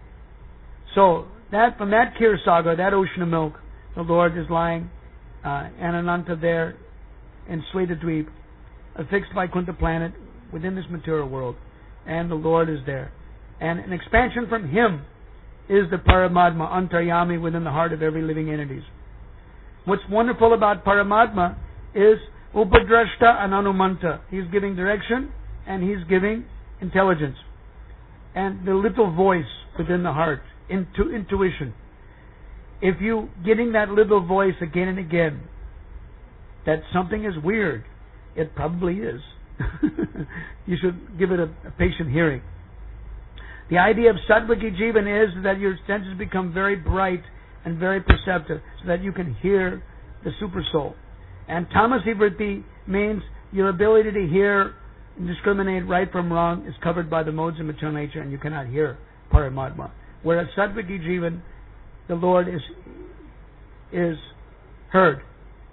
So that from that Kirasagar, that ocean of milk, the Lord is lying uh, Ananta there in Svetadweep, a fixed Vaikuntha planet within this material world, and the Lord is there. And an expansion from him is the Paramatma, Antaryami, within the heart of every living entities. What's wonderful about Paramatma is Upadrashta and Anumanta. He's giving direction and he's giving intelligence. And the little voice within the heart, intu- intuition. If you getting that little voice again and again, that something is weird, it probably is. You should give it a, a patient hearing. The idea of Satvaki Jivan is that your senses become very bright and very perceptive so that you can hear the super soul. And Tamasi Vritti means your ability to hear and discriminate right from wrong is covered by the modes of material nature and you cannot hear Paramatma. Whereas Satvaki Jivan, the Lord is is heard.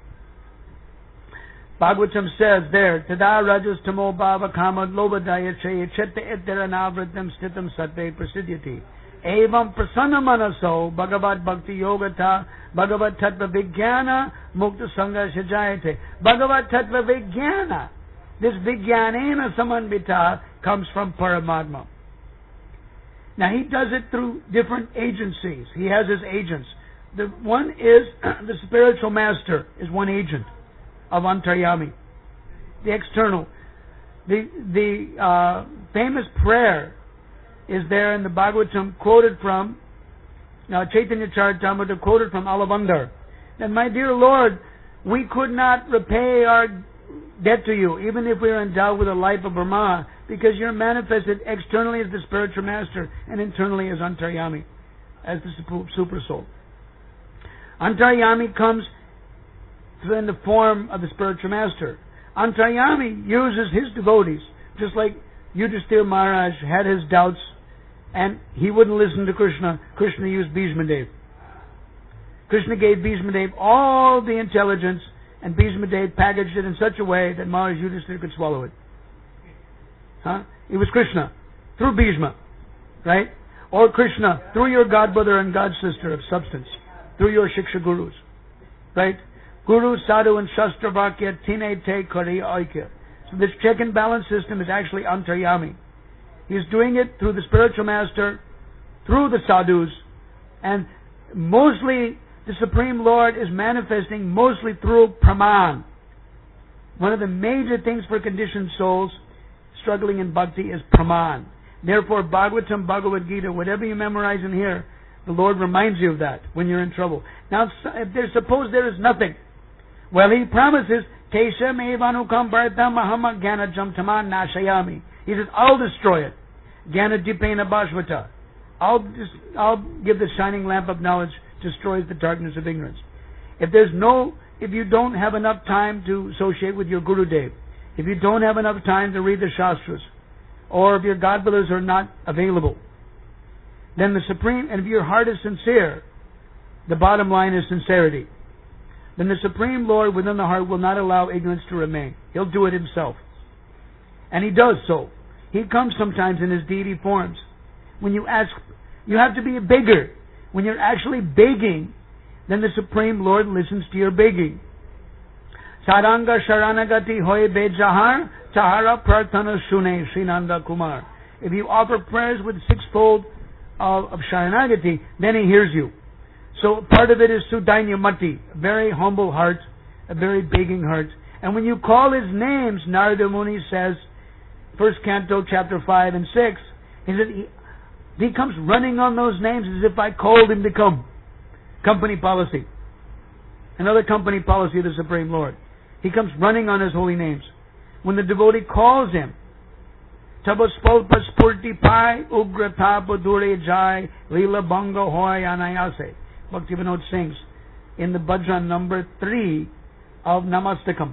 Bhagavatam says there, Tada rajas tamo bhava kama lobadaya chaye chitta ittara navritam stitam sattve prasidyati. Evam prasanna manaso bhagavat bhakti yogata bhagavat tattva vijnana mukta sangha shajayate. Bhagavat tattva vijnana. This vijnanena samanvita comes from Paramatma. Now he does it through different agencies. He has his agents. The one is the spiritual master is one agent of Antaryami, the external. The the uh, famous prayer is there in the Bhagavatam, quoted from now Chaitanya Charitamrita, quoted from Alavandar. And my dear Lord, we could not repay our debt to you, even if we are endowed with a life of Brahma, because you're manifested externally as the spiritual master and internally as Antaryami, as the super soul. Antaryami comes in the form of the spiritual master. Antaryami uses his devotees, just like Yudhisthira Maharaj had his doubts and he wouldn't listen to Krishna. Krishna used Bhishmadev. Krishna gave Bhishmadev all the intelligence and Bhishma Dev packaged it in such a way that Maharaj Yudhishthira could swallow it. Huh? It was Krishna, through Bhishma, right? Or Krishna, through your godbrother and godsister of substance, through your Shiksha Gurus, right? Guru, Sadhu, and Shastra Vakya, Tine Te Kari Aikya. So this check and balance system is actually Antaryami. He's doing it through the spiritual master, through the sadhus, and mostly the Supreme Lord is manifesting mostly through Praman. One of the major things for conditioned souls struggling in bhakti is Praman. Therefore, Bhagavatam, Bhagavad Gita, whatever you memorize in here, the Lord reminds you of that when you're in trouble. Now, if there's, suppose there is nothing, well, He promises, Tesha Mevanukam Bhartam Mahama Jnana Jamtaman Nashayami. He says, I'll destroy it. Jnana Dipena Bhashvata. I'll just, I'll give the shining lamp of knowledge, destroys the darkness of ignorance. If there's no, if you don't have enough time to associate with your Gurudev, if you don't have enough time to read the Shastras, or if your godbrothers are not available, then the Supreme, and if your heart is sincere, the bottom line is sincerity, then the Supreme Lord within the heart will not allow ignorance to remain. He'll do it Himself. And He does so. He comes sometimes in His deity forms. When you ask, you have to be a beggar. When you're actually begging, then the Supreme Lord listens to your begging. Saranga Sharanagati Hoye Bejahar Tahara Prarthana Shune Srinanda Kumar. If you offer prayers with sixfold of, of Sharanagati, then He hears you. So part of it is Sudainya Mati, a very humble heart, a very begging heart. And when you call His names, Narada Muni says, first canto, chapter five and six, he said, he, he comes running on those names as if I called him to come. Company policy. Another company policy of the Supreme Lord. He comes running on His holy names. When the devotee calls Him, Tabaspalpa Spurti Pai Ugra Tapa Dure Jai Lila Banga Hoy Anayase. Bhaktivinoda sings in the bhajan number three of Namastakam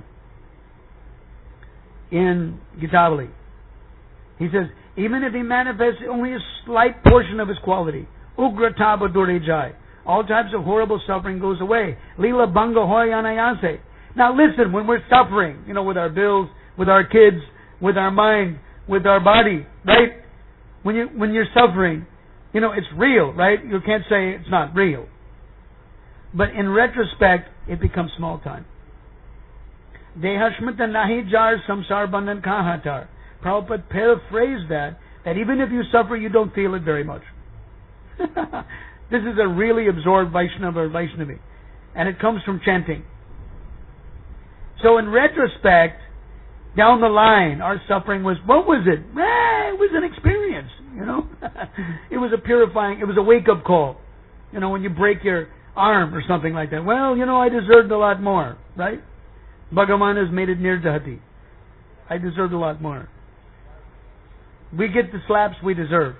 in Gitavali. He says, even if He manifests only a slight portion of His quality, Ugra Tapa Dure Jai, all types of horrible suffering goes away. Lila Banga Hoy Anayase. Now listen, when we're suffering, you know, with our bills, with our kids, with our mind, with our body, right? When you when you're suffering, you know, it's real, right? You can't say it's not real. But in retrospect, it becomes small time. Dehashmita nahi jar samsar bandhan kahatar. Prabhupada paraphrased that, that even if you suffer, you don't feel it very much. This is a really absorbed Vaishnava or Vaishnavi. And it comes from chanting. So in retrospect, down the line, our suffering was, what was it? Eh, it was an experience, you know. It was a purifying, it was a wake-up call. You know, when you break your arm or something like that. Well, you know, I deserved a lot more, right? Bhagavan has made it near Jahati. I deserved a lot more. We get the slaps we deserve.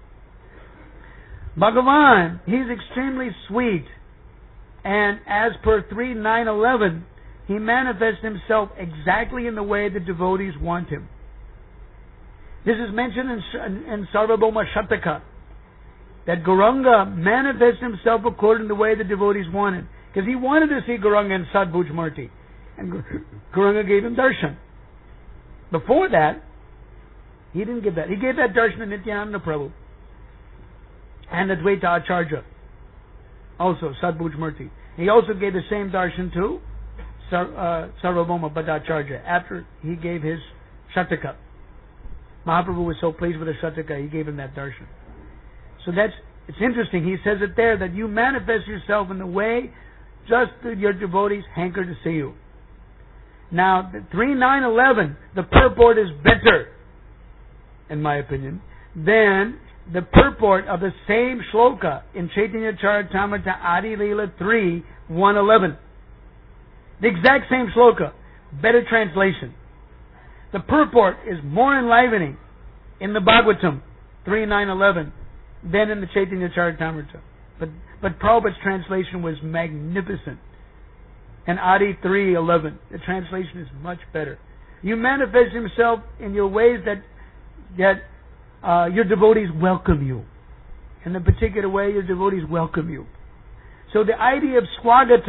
Bhagavan, He's extremely sweet. And as per three nine eleven, He manifests Himself exactly in the way the devotees want Him. This is mentioned in, in Sarvabhauma Shataka, that Gauranga manifests himself according to the way the devotees wanted. Because he wanted to see Gauranga in Sadbhuj Murti. And Gauranga gave him darshan. Before that, he didn't give that. He gave that darshan to Nityananda Prabhu. And Advaita Acharya. Also, Sadbhuj Murti. He also gave the same darshan to Sar, uh, Sarvabhauma Bhattacharya after he gave his Shataka. Mahaprabhu was so pleased with the Shataka, he gave him that darshan. So that's, it's interesting. He says it there that you manifest yourself in the way just that your devotees hanker to see you. Now, the three nine eleven, the purport is better, in my opinion, than the purport of the same shloka in Chaitanya Charitamrita Adi Leela three one eleven. The exact same shloka, better translation. The purport is more enlivening in the Bhagavatam three nine eleven than in the Chaitanya Charitamrita. But but Prabhupada's translation was magnificent. And Adi three eleven, the translation is much better. You manifest Himself in your ways that that uh, your devotees welcome you. In the particular way your devotees welcome you. So the idea of swagata,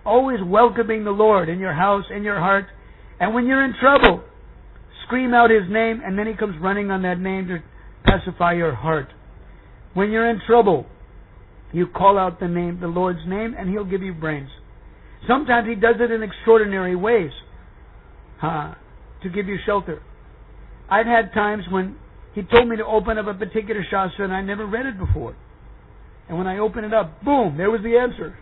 always welcoming the Lord in your house, in your heart. And when you're in trouble, scream out His name, and then He comes running on that name to pacify your heart. When you're in trouble, you call out the name, the Lord's name, and He'll give you brains. Sometimes He does it in extraordinary ways, huh, to give you shelter. I've had times when He told me to open up a particular shastra and I never read it before. And when I opened it up, boom, there was the answer.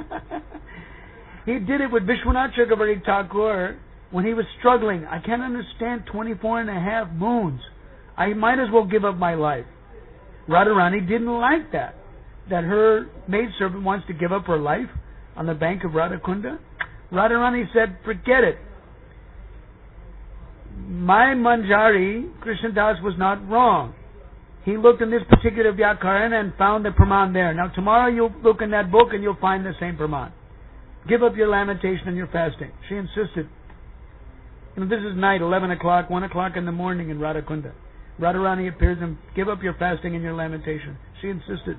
He did it with Vishwanath Chakravarti Thakur when he was struggling. I can't understand twenty-four and a half moons. I might as well give up my life. Radharani didn't like that. That her maidservant wants to give up her life on the bank of Radhakunda. Radharani said, forget it. My Manjari, Krishnadas, was not wrong. He looked in this particular Vyakarana and found the Praman there. Now tomorrow you'll look in that book and you'll find the same Praman. Give up your lamentation and your fasting. She insisted. You know, this is night, eleven o'clock, one o'clock in the morning in Radhakunda. Radharani appears and give up your fasting and your lamentation. She insisted.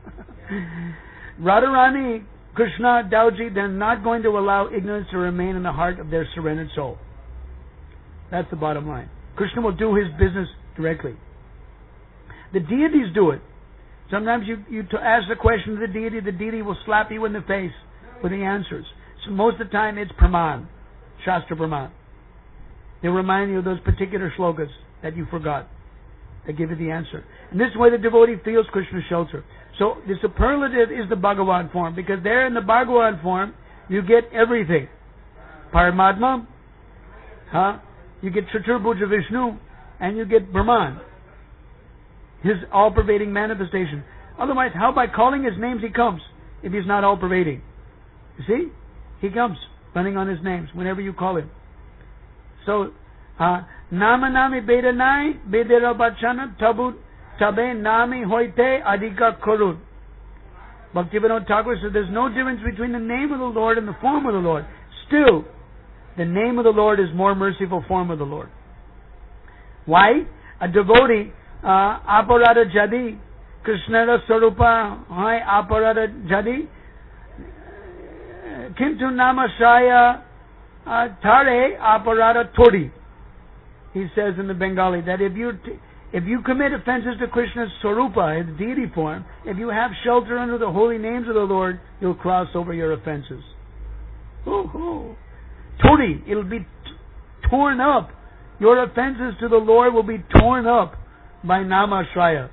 Radharani, Krishna, Dauji, they're not going to allow ignorance to remain in the heart of their surrendered soul. That's the bottom line. Krishna will do His business directly. The deities do it. Sometimes you, you to ask the question to the deity, the deity will slap you in the face with the answers. So most of the time it's Praman, Shastra Praman. They remind you of those particular shlokas that you forgot. They give you the answer. And this is why the devotee feels Krishna's shelter. So the superlative is the Bhagavan form, because there in the Bhagavan form you get everything. Paramatma, huh? You get Chaturbhuja Vishnu, and you get Brahman. His all-pervading manifestation. Otherwise, how by calling His names He comes, if He's not all-pervading? You see? He comes, running on His names, whenever you call Him. So, uh, Nama Nami Bedanai, Bedera Bachana, Tabu, Tabe Nami Hoite, Adhika Korud. Bhaktivinoda Thakur said there's no difference between the name of the Lord and the form of the Lord. Still, the name of the Lord is more merciful form of the Lord. Why? A devotee, uh, Aparada Jadi, Krishnara Sarupa, Hai Aparada Jadi, Kintu Nama Shaya, Tare Aparada Tori. He says in the Bengali that if you t- if you commit offenses to Krishna's Sarupa, His deity form, if you have shelter under the holy names of the Lord, you'll cross over your offenses. Ooh, Tori, it'll be t- torn up. Your offenses to the Lord will be torn up by Namashraya.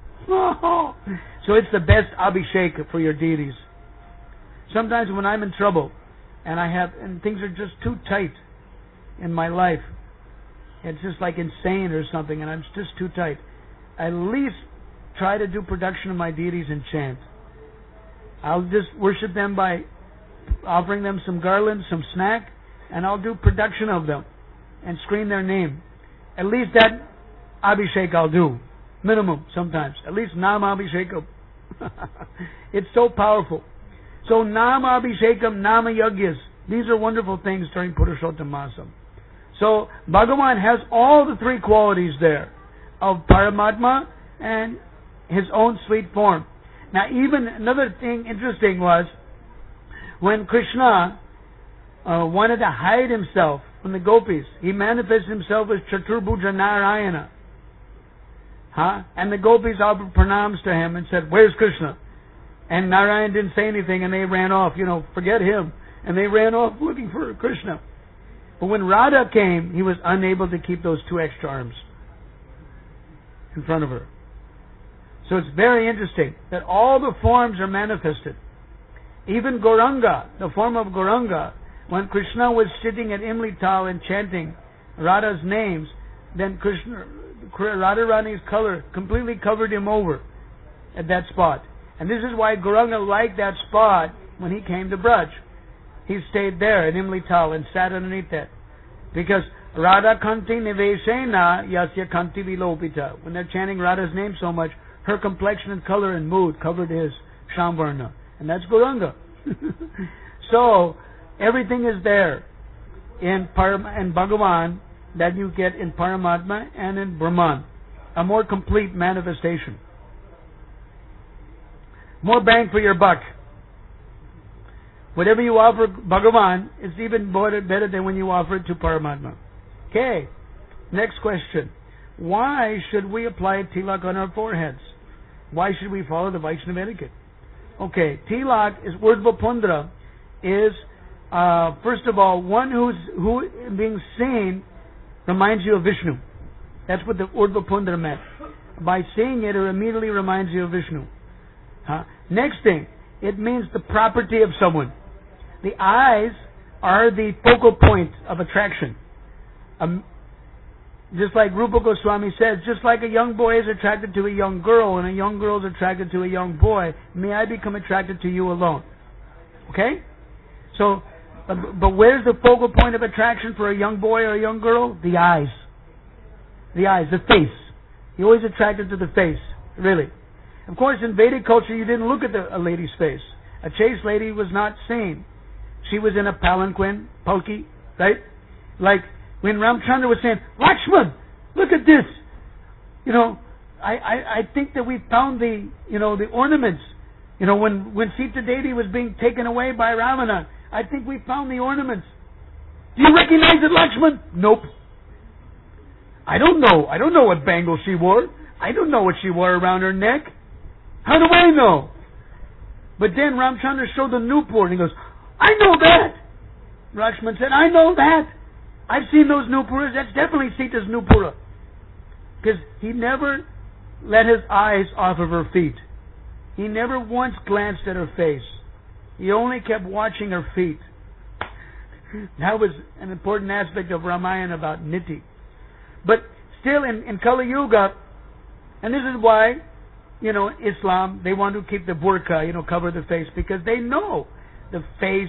So it's the best abhishek for your deities. Sometimes when I'm in trouble and I have and things are just too tight in my life, it's just like insane or something, and I'm just too tight, I at least try to do production of my deities in chant. I'll just worship them by offering them some garland, some snack, and I'll do production of them and scream their name. At least that abhishek I'll do. Minimum, sometimes. At least Nama Abhishekam. It's so powerful. So Nama Abhishekam, Nama Yagyas. These are wonderful things during Purushottam Masam. So Bhagavan has all the three qualities there of Paramatma and His own sweet form. Now even another thing interesting was when Krishna uh, wanted to hide Himself from the gopis, He manifested Himself as Chaturbhuja Narayana. Huh? And the gopis offered pranams to Him and said, "Where's Krishna?" And Narayan didn't say anything and they ran off. You know, forget Him. And they ran off looking for Krishna. But when Radha came, He was unable to keep those two extra arms in front of her. So it's very interesting that all the forms are manifested. Even Gauranga, the form of Gauranga, when Krishna was sitting at Imli Tal and chanting Radha's names, then Krishna, Radharani's color completely covered him over at that spot. And this is why Gauranga liked that spot when he came to Braj. He stayed there at Imli Tal and sat underneath that. Because Radha Kanti Niveshena Yasya Kanti Vilopita. When they're chanting Radha's name so much, her complexion and color and mood covered his Shamvarna. And that's Gauranga. So, everything is there in, Param- in Bhagavan that you get in Paramatma and in Brahman. A more complete manifestation. More bang for your buck. Whatever you offer Bhagavan, it's even better than when you offer it to Paramatma. Okay, next question. Why should we apply tilak on our foreheads? Why should we follow the Vaishnava etiquette? Okay, tilak is Urdhva Pundra, is uh, first of all one who's who being seen reminds you of Vishnu. That's what the Urdhva Pundra meant. By seeing it, it immediately reminds you of Vishnu. Huh? Next thing, it means the property of someone. The eyes are the focal point of attraction. Um, just like Rupa Goswami says, just like a young boy is attracted to a young girl and a young girl is attracted to a young boy, may I become attracted to you alone. Okay? So, uh, but where's the focal point of attraction for a young boy or a young girl? The eyes. The eyes, the face. You're always attracted to the face, really. Of course, in Vedic culture, you didn't look at the, a lady's face. A chaste lady was not seen. She was in a palanquin, palki, right? Like when Ramchandra was saying, Lakshman, look at this. You know, I, I, I think that we found the, you know, the ornaments. You know, when, when Sita Devi was being taken away by Ravana, I think we found the ornaments. Do you recognize it, Lakshman? Nope. I don't know. I don't know what bangle she wore. I don't know what she wore around her neck. How do I know? But then Ramchandra showed the Nupur and he goes, I know that. Lakshman said, I know that. I've seen those Nupuras. That's definitely Sita's Nupura. Because he never let his eyes off of her feet. He never once glanced at her face. He only kept watching her feet. That was an important aspect of Ramayana about Niti. But still in, in Kali Yuga, and this is why, you know, Islam, they want to keep the burqa, you know, cover the face, because they know the face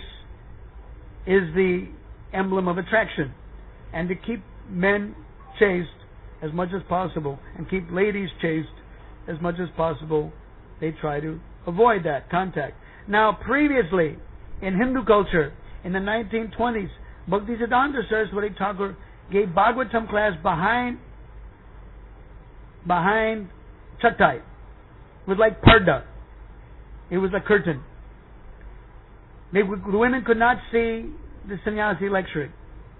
is the emblem of attraction. And to keep men chaste as much as possible, and keep ladies chaste as much as possible, they try to avoid that contact. Now, previously, in Hindu culture, in the nineteen twenties, Bhaktisiddhanta Saraswati Thakur gave Bhagavatam class behind behind Chattai. It was like parda. It was a curtain. They, the women could not see the sannyasi lecturing.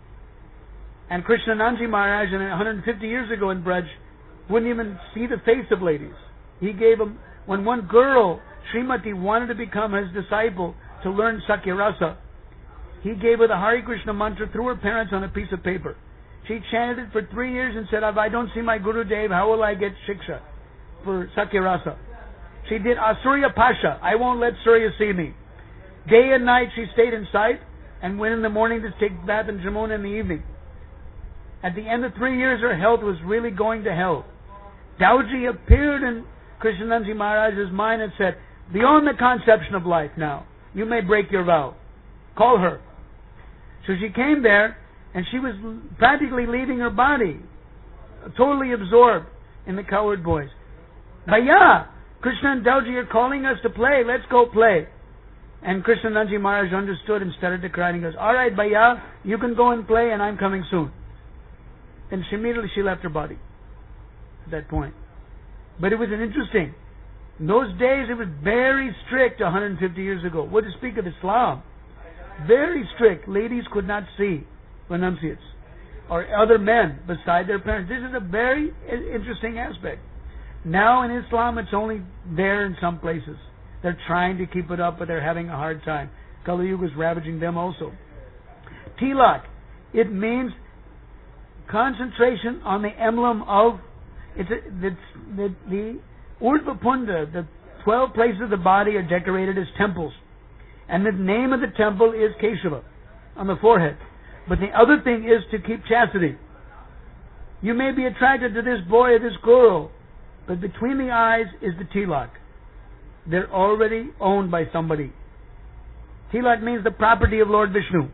And Krishnananji Maharaj, one hundred fifty years ago in Braj, wouldn't even see the face of ladies. He gave them, when one girl, Srimati, wanted to become his disciple to learn Sakya Rasa, he gave her the Hare Krishna mantra through her parents on a piece of paper. She chanted it for three years and said, if I don't see my Guru Dev, how will I get Shiksha for Sakya Rasa? She did Asurya Pasha, I won't let Surya see me. Day and night she stayed in sight and went in the morning to take bath in Jamuna in the evening. At the end of three years, her health was really going to hell. Dauji appeared in Krishnananji Maharaj's mind and said, beyond the conception of life now, you may break your vow. Call her. So she came there, and she was practically leaving her body, totally absorbed in the cowherd boys. Bhaiya, Krishna and Dauji are calling us to play. Let's go play. And Krishnananji Maharaj understood and started to cry. And he goes, all right, Bhaiya, you can go and play, and I'm coming soon. And she immediately she left her body at that point. But it was an interesting. In those days, it was very strict one hundred fifty years ago. What to speak of Islam? Very strict. Ladies could not see renunciates or other men beside their parents. This is a very interesting aspect. Now in Islam, it's only there in some places. They're trying to keep it up, but they're having a hard time. Kali Yuga is ravaging them also. Tilak, it means concentration on the emblem of it's, a, it's the the Urdhva Punda, the twelve places of the body are decorated as temples, and the name of the temple is Keshava on the forehead. But the other thing is to keep chastity. You may be attracted to this boy or this girl, but between the eyes is the tilak. They're already owned by somebody. Tilak means the property of Lord Vishnu.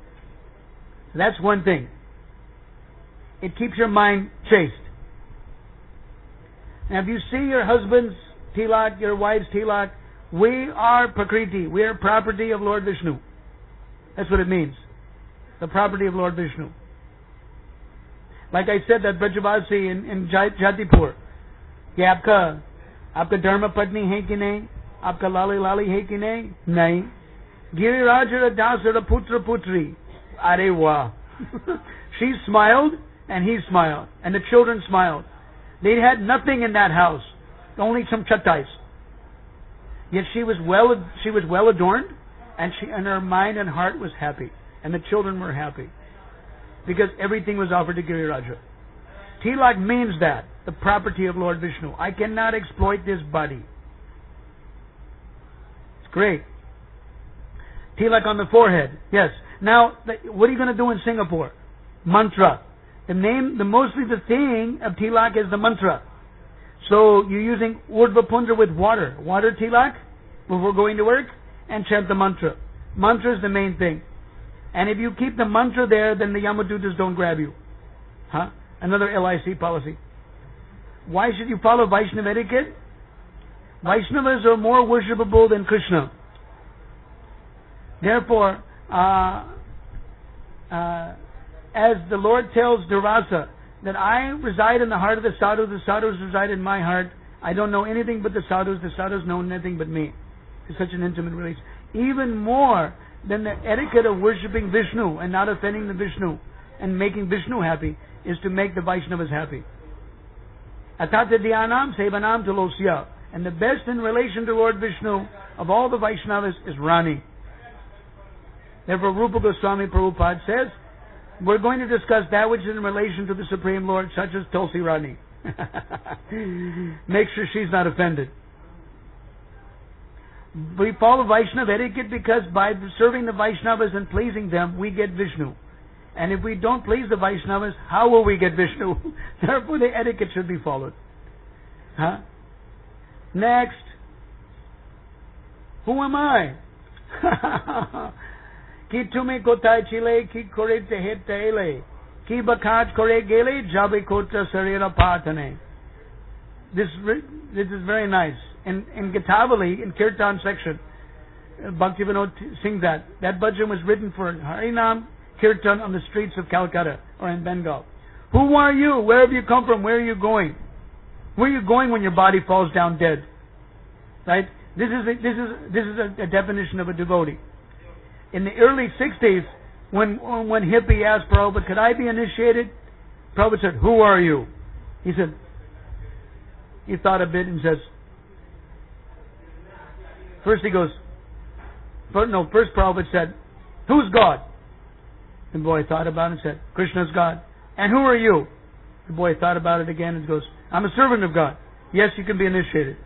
That's one thing. It keeps your mind chaste. Now if you see your husband's tilak, your wife's tilak, we are Prakriti. We are property of Lord Vishnu. That's what it means. The property of Lord Vishnu. Like I said, that Brajavasi in, in Jatipur, कि आपका आपका धर्म पत्नी है कि नहीं, आपका लाली लाली है कि नहीं, नहीं, Girirajara Dasara Putra Putri. Arewa. She smiled and he smiled. And the children smiled. They had nothing in that house. Only some chattais. Yet she was well she was well adorned, and she and her mind and heart was happy. And the children were happy. Because everything was offered to Giriraja. Tilak means that, the property of Lord Vishnu. I cannot exploit this body. It's great. Tilak on the forehead. Yes. Now, what are you going to do in Singapore? Mantra. The name, the mostly the thing of tilak is the mantra. So you're using Urdhva Pundra with water. Water tilak before going to work and chant the mantra. Mantra is the main thing. And if you keep the mantra there, then the Yamadutas don't grab you. Huh? Another L I C policy. Why should you follow Vaishnava etiquette? Vaishnavas are more worshipable than Krishna. Therefore, uh, uh, as the Lord tells Durvasa, that I reside in the heart of the sadhus, the sadhus reside in my heart. I don't know anything but the sadhus, the sadhus know nothing but me. It's such an intimate relation. Even more than the etiquette of worshipping Vishnu and not offending the Vishnu and making Vishnu happy is to make the Vaishnavas happy. Atata dhyanam sevanam tulosya. And the best in relation to Lord Vishnu of all the Vaishnavas is Rani. Therefore Rupa Goswami Prabhupada says, we're going to discuss that which is in relation to the Supreme Lord, such as Tulsi Rani. Make sure she's not offended. We follow Vaishnava etiquette because by serving the Vaishnavas and pleasing them, we get Vishnu. And if we don't please the Vaishnavas, how will we get Vishnu? Therefore the etiquette should be followed. Huh? Next. Who am I? Ki tume kotai chile, ki kore tehet teile, ki bakaj kore gele, jabe kota sarira patane. This this is very nice. In in Gitavali, in Kirtan section, Bhaktivinoda sings that. That bhajan was written for Harinam Kirtan on the streets of Calcutta or in Bengal. Who are you? Where have you come from? Where are you going? Where are you going when your body falls down dead? Right? This is a, this is this is a, a definition of a devotee. In the early sixties, when when hippie asked Prabhupada, could I be initiated? Prabhupada said, who are you? He said, he thought a bit and says, first he goes, no, first Prabhupada said, who's God? The boy thought about it and said, Krishna's God. And who are you? The boy thought about it again and goes, I'm a servant of God. Yes, you can be initiated.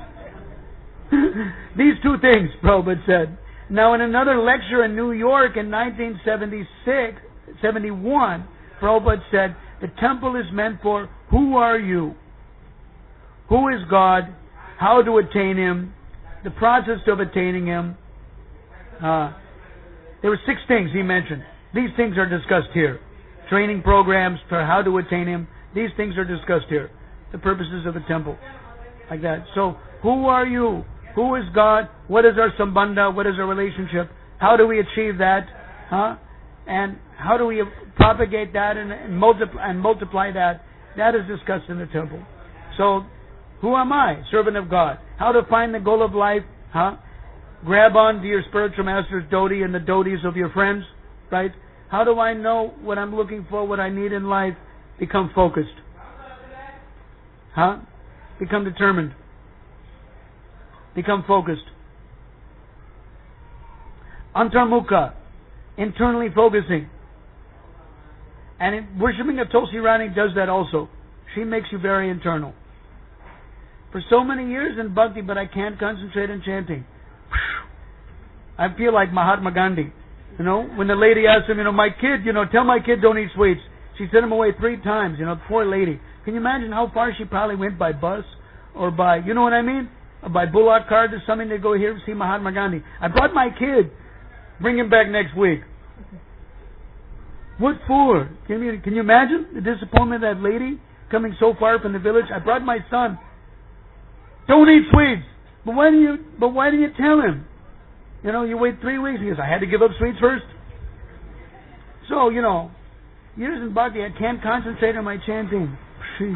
These two things, Prabhupada said. Now, in another lecture in New York in nineteen seventy-six, seventy-one, Prabhupada said, the temple is meant for who are you? Who is God? How to attain Him? The process of attaining Him. Uh, there were six things he mentioned. These things are discussed here. Training programs for how to attain Him. These things are discussed here. The purposes of the temple. Like that. So, who are you? Who is God? What is our sambandha? What is our relationship? How do we achieve that? Huh? And how do we propagate that and, and, multiply, and multiply that? That is discussed in the temple. So, who am I? Servant of God. How to find the goal of life? Huh? Grab on to your spiritual master's dhoti and the dhotis of your friends. Right? How do I know what I'm looking for, what I need in life? Become focused. Huh? Become determined. Become focused. Antarmukha, internally focusing. And in, worshipping of Tulsi Rani does that also. She makes you very internal. For so many years in bhakti, but I can't concentrate on chanting. I feel like Mahatma Gandhi. You know, when the lady asked him, you know, my kid, you know, tell my kid don't eat sweets. She sent him away three times, you know, poor lady. Can you imagine how far she probably went by bus or by, you know what I mean? By bullock cart or something to go here to see Mahatma Gandhi. I brought my kid. Bring him back next week. What for? Can you can you imagine the disappointment of that lady coming so far from the village? I brought my son. Don't eat sweets. But why didn't you? But why didn't you tell him? You know, you wait three weeks. He goes, I had to give up sweets first. So you know, years in bhakti, I can't concentrate on my chanting. Sheesh.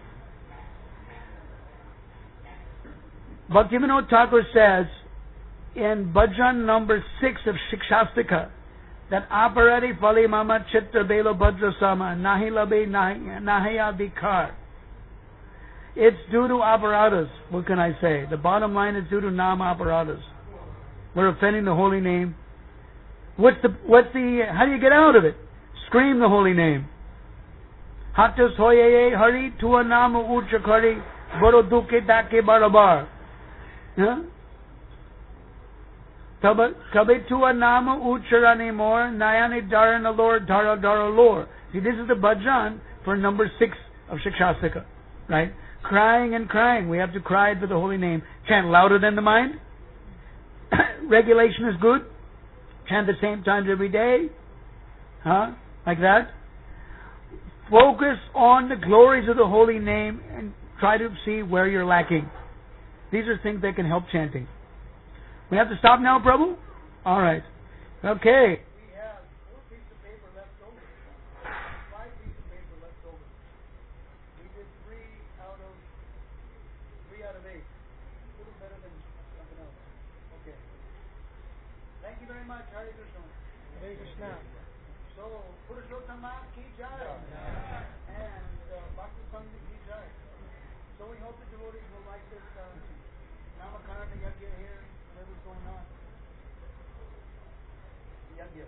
Bhaktivinoda Thakur says, in bhajan number six of Shikshastika, that aparati fali mama chitta belo bhadra sama nahi labe nahi adhikar. It's due to apparatus. What can I say? The bottom line is due to nam apparatus. We're offending the holy name. What's the, what's the, how do you get out of it? Scream the holy name. Hatas hoye hari tua nama ucha kari baro duke dake barabar. Kabe tua nama ucharani more nayani darana lord dara dara lord. See, this is the bhajan for number six of Shikshastika, right? Crying and crying. We have to cry for the holy name. Chant louder than the mind. Regulation is good. Chant the same times every day. Huh? Like that. Focus on the glories of the holy name and try to see where you're lacking. These are things that can help chanting. We have to stop now, Prabhu? Alright. Okay. We have four pieces of paper left over. Five pieces of paper left over. We did three out of three out of eight. A little better than something else. Okay. Thank you very much. Hare Krishna. Hare Krishna. So, Purushottama ki jai. And uh, Bhakti Sangha ki jai. So we hope the devotees will like this uh, Namakarana Yajna here, whatever's going on. Yajna.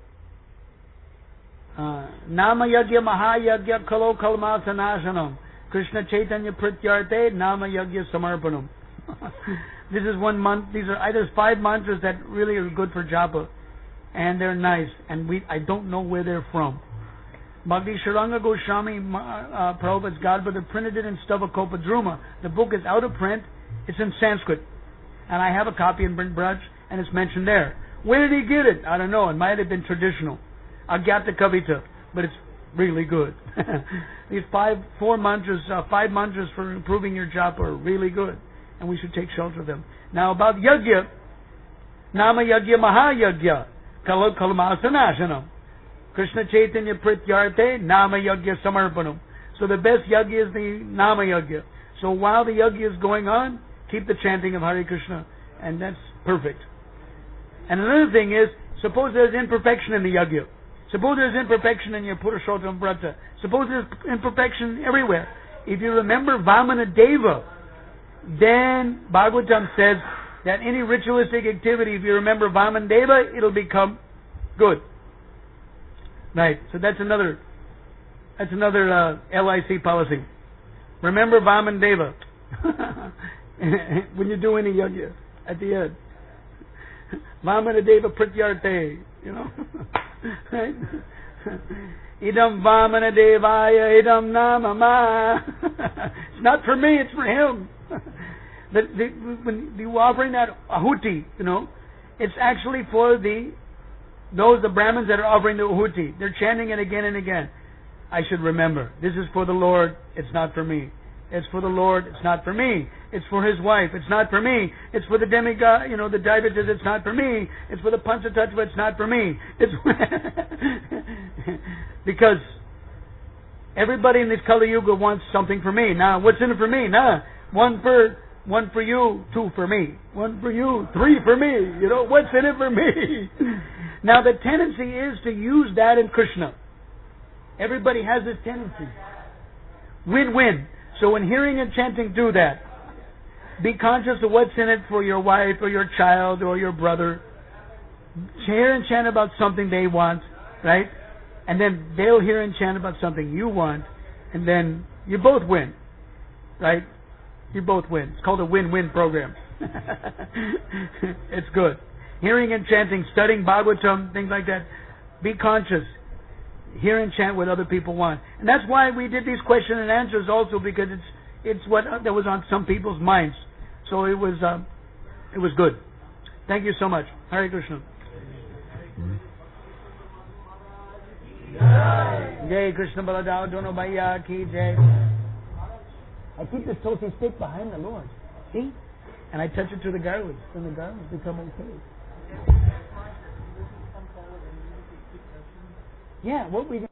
Uh, Nama Yajna Mahayajna Kalo Kalmasanasanam Krishna Chaitanya Pratyarte Nama Yajna Samarpanam. This is one month. These are either five mantras that really are good for japa, and they're nice. And we, I don't know where they're from. Bhakti Sharanga Goswami uh, Prabhupada's Godbrother printed it in Stavakopa Druma. The book is out of print. It's in Sanskrit, and I have a copy in Braj, and it's mentioned there. Where did he get it? I don't know. It might have been traditional, Agyata Kavita, but it's really good. These five, four mantras, uh, five mantras for improving your japa are really good, and we should take shelter of them. Now about Yajna, Nama Yajna Mahayajna, Kala Kalmasanasanam, Krishna Chaitanya Pratyarte, Nama Yajna Samarpanam. So the best yajna is the Nama Yajna. So while the yajna is going on, keep the chanting of Hare Krishna, and that's perfect. And another thing is, suppose there's imperfection in the yajna. Suppose there's imperfection in your Purushottam Vrata. Suppose there's imperfection everywhere. If you remember Vamana Deva, then Bhagavatam says that any ritualistic activity, if you remember Vamana Deva, it'll become good. Right. So that's another that's another uh, L I C policy. Remember Vamana Deva when you do any yajna at the end. Vamana Deva Pratyarte, you know. Right? Idam Vamana Devaya Idam Namama. It's not for me, it's for him. the, the, when you offering that ahuti, you know, it's actually for the those the Brahmins that are offering the ahuti. They're chanting it again and again. I should remember. This is for the Lord, it's not for me. It's for the Lord, it's not for me. It's for His wife, it's not for me. It's for the demigod, you know, the diabetes, it's not for me. It's for the Panchatattva, it's not for me. It's because everybody in this Kali Yuga wants something for me. Now, what's in it for me? Nah, one for one for you, two for me. One for you, three for me. You know, what's in it for me? Now, the tendency is to use that in Krishna. Everybody has this tendency. Win-win. So when hearing and chanting, do that. Be conscious of what's in it for your wife or your child or your brother. Hear and chant about something they want, right? And then they'll hear and chant about something you want, and then you both win, right? You both win. It's called a win-win program. It's good. Hearing and chanting, studying Bhagavatam, things like that. Be conscious. Hear and chant what other people want. And that's why we did these question and answers also, because it's it's what that was on some people's minds. So it was uh, it was good. Thank you so much. Hare Krishna. Jai Krishna Baladao Dono Bhaiya Ki Jai. I keep this tulsi stick behind the Lord. See? And I touch it to the garlands, and the garlands become okay. Yeah, what we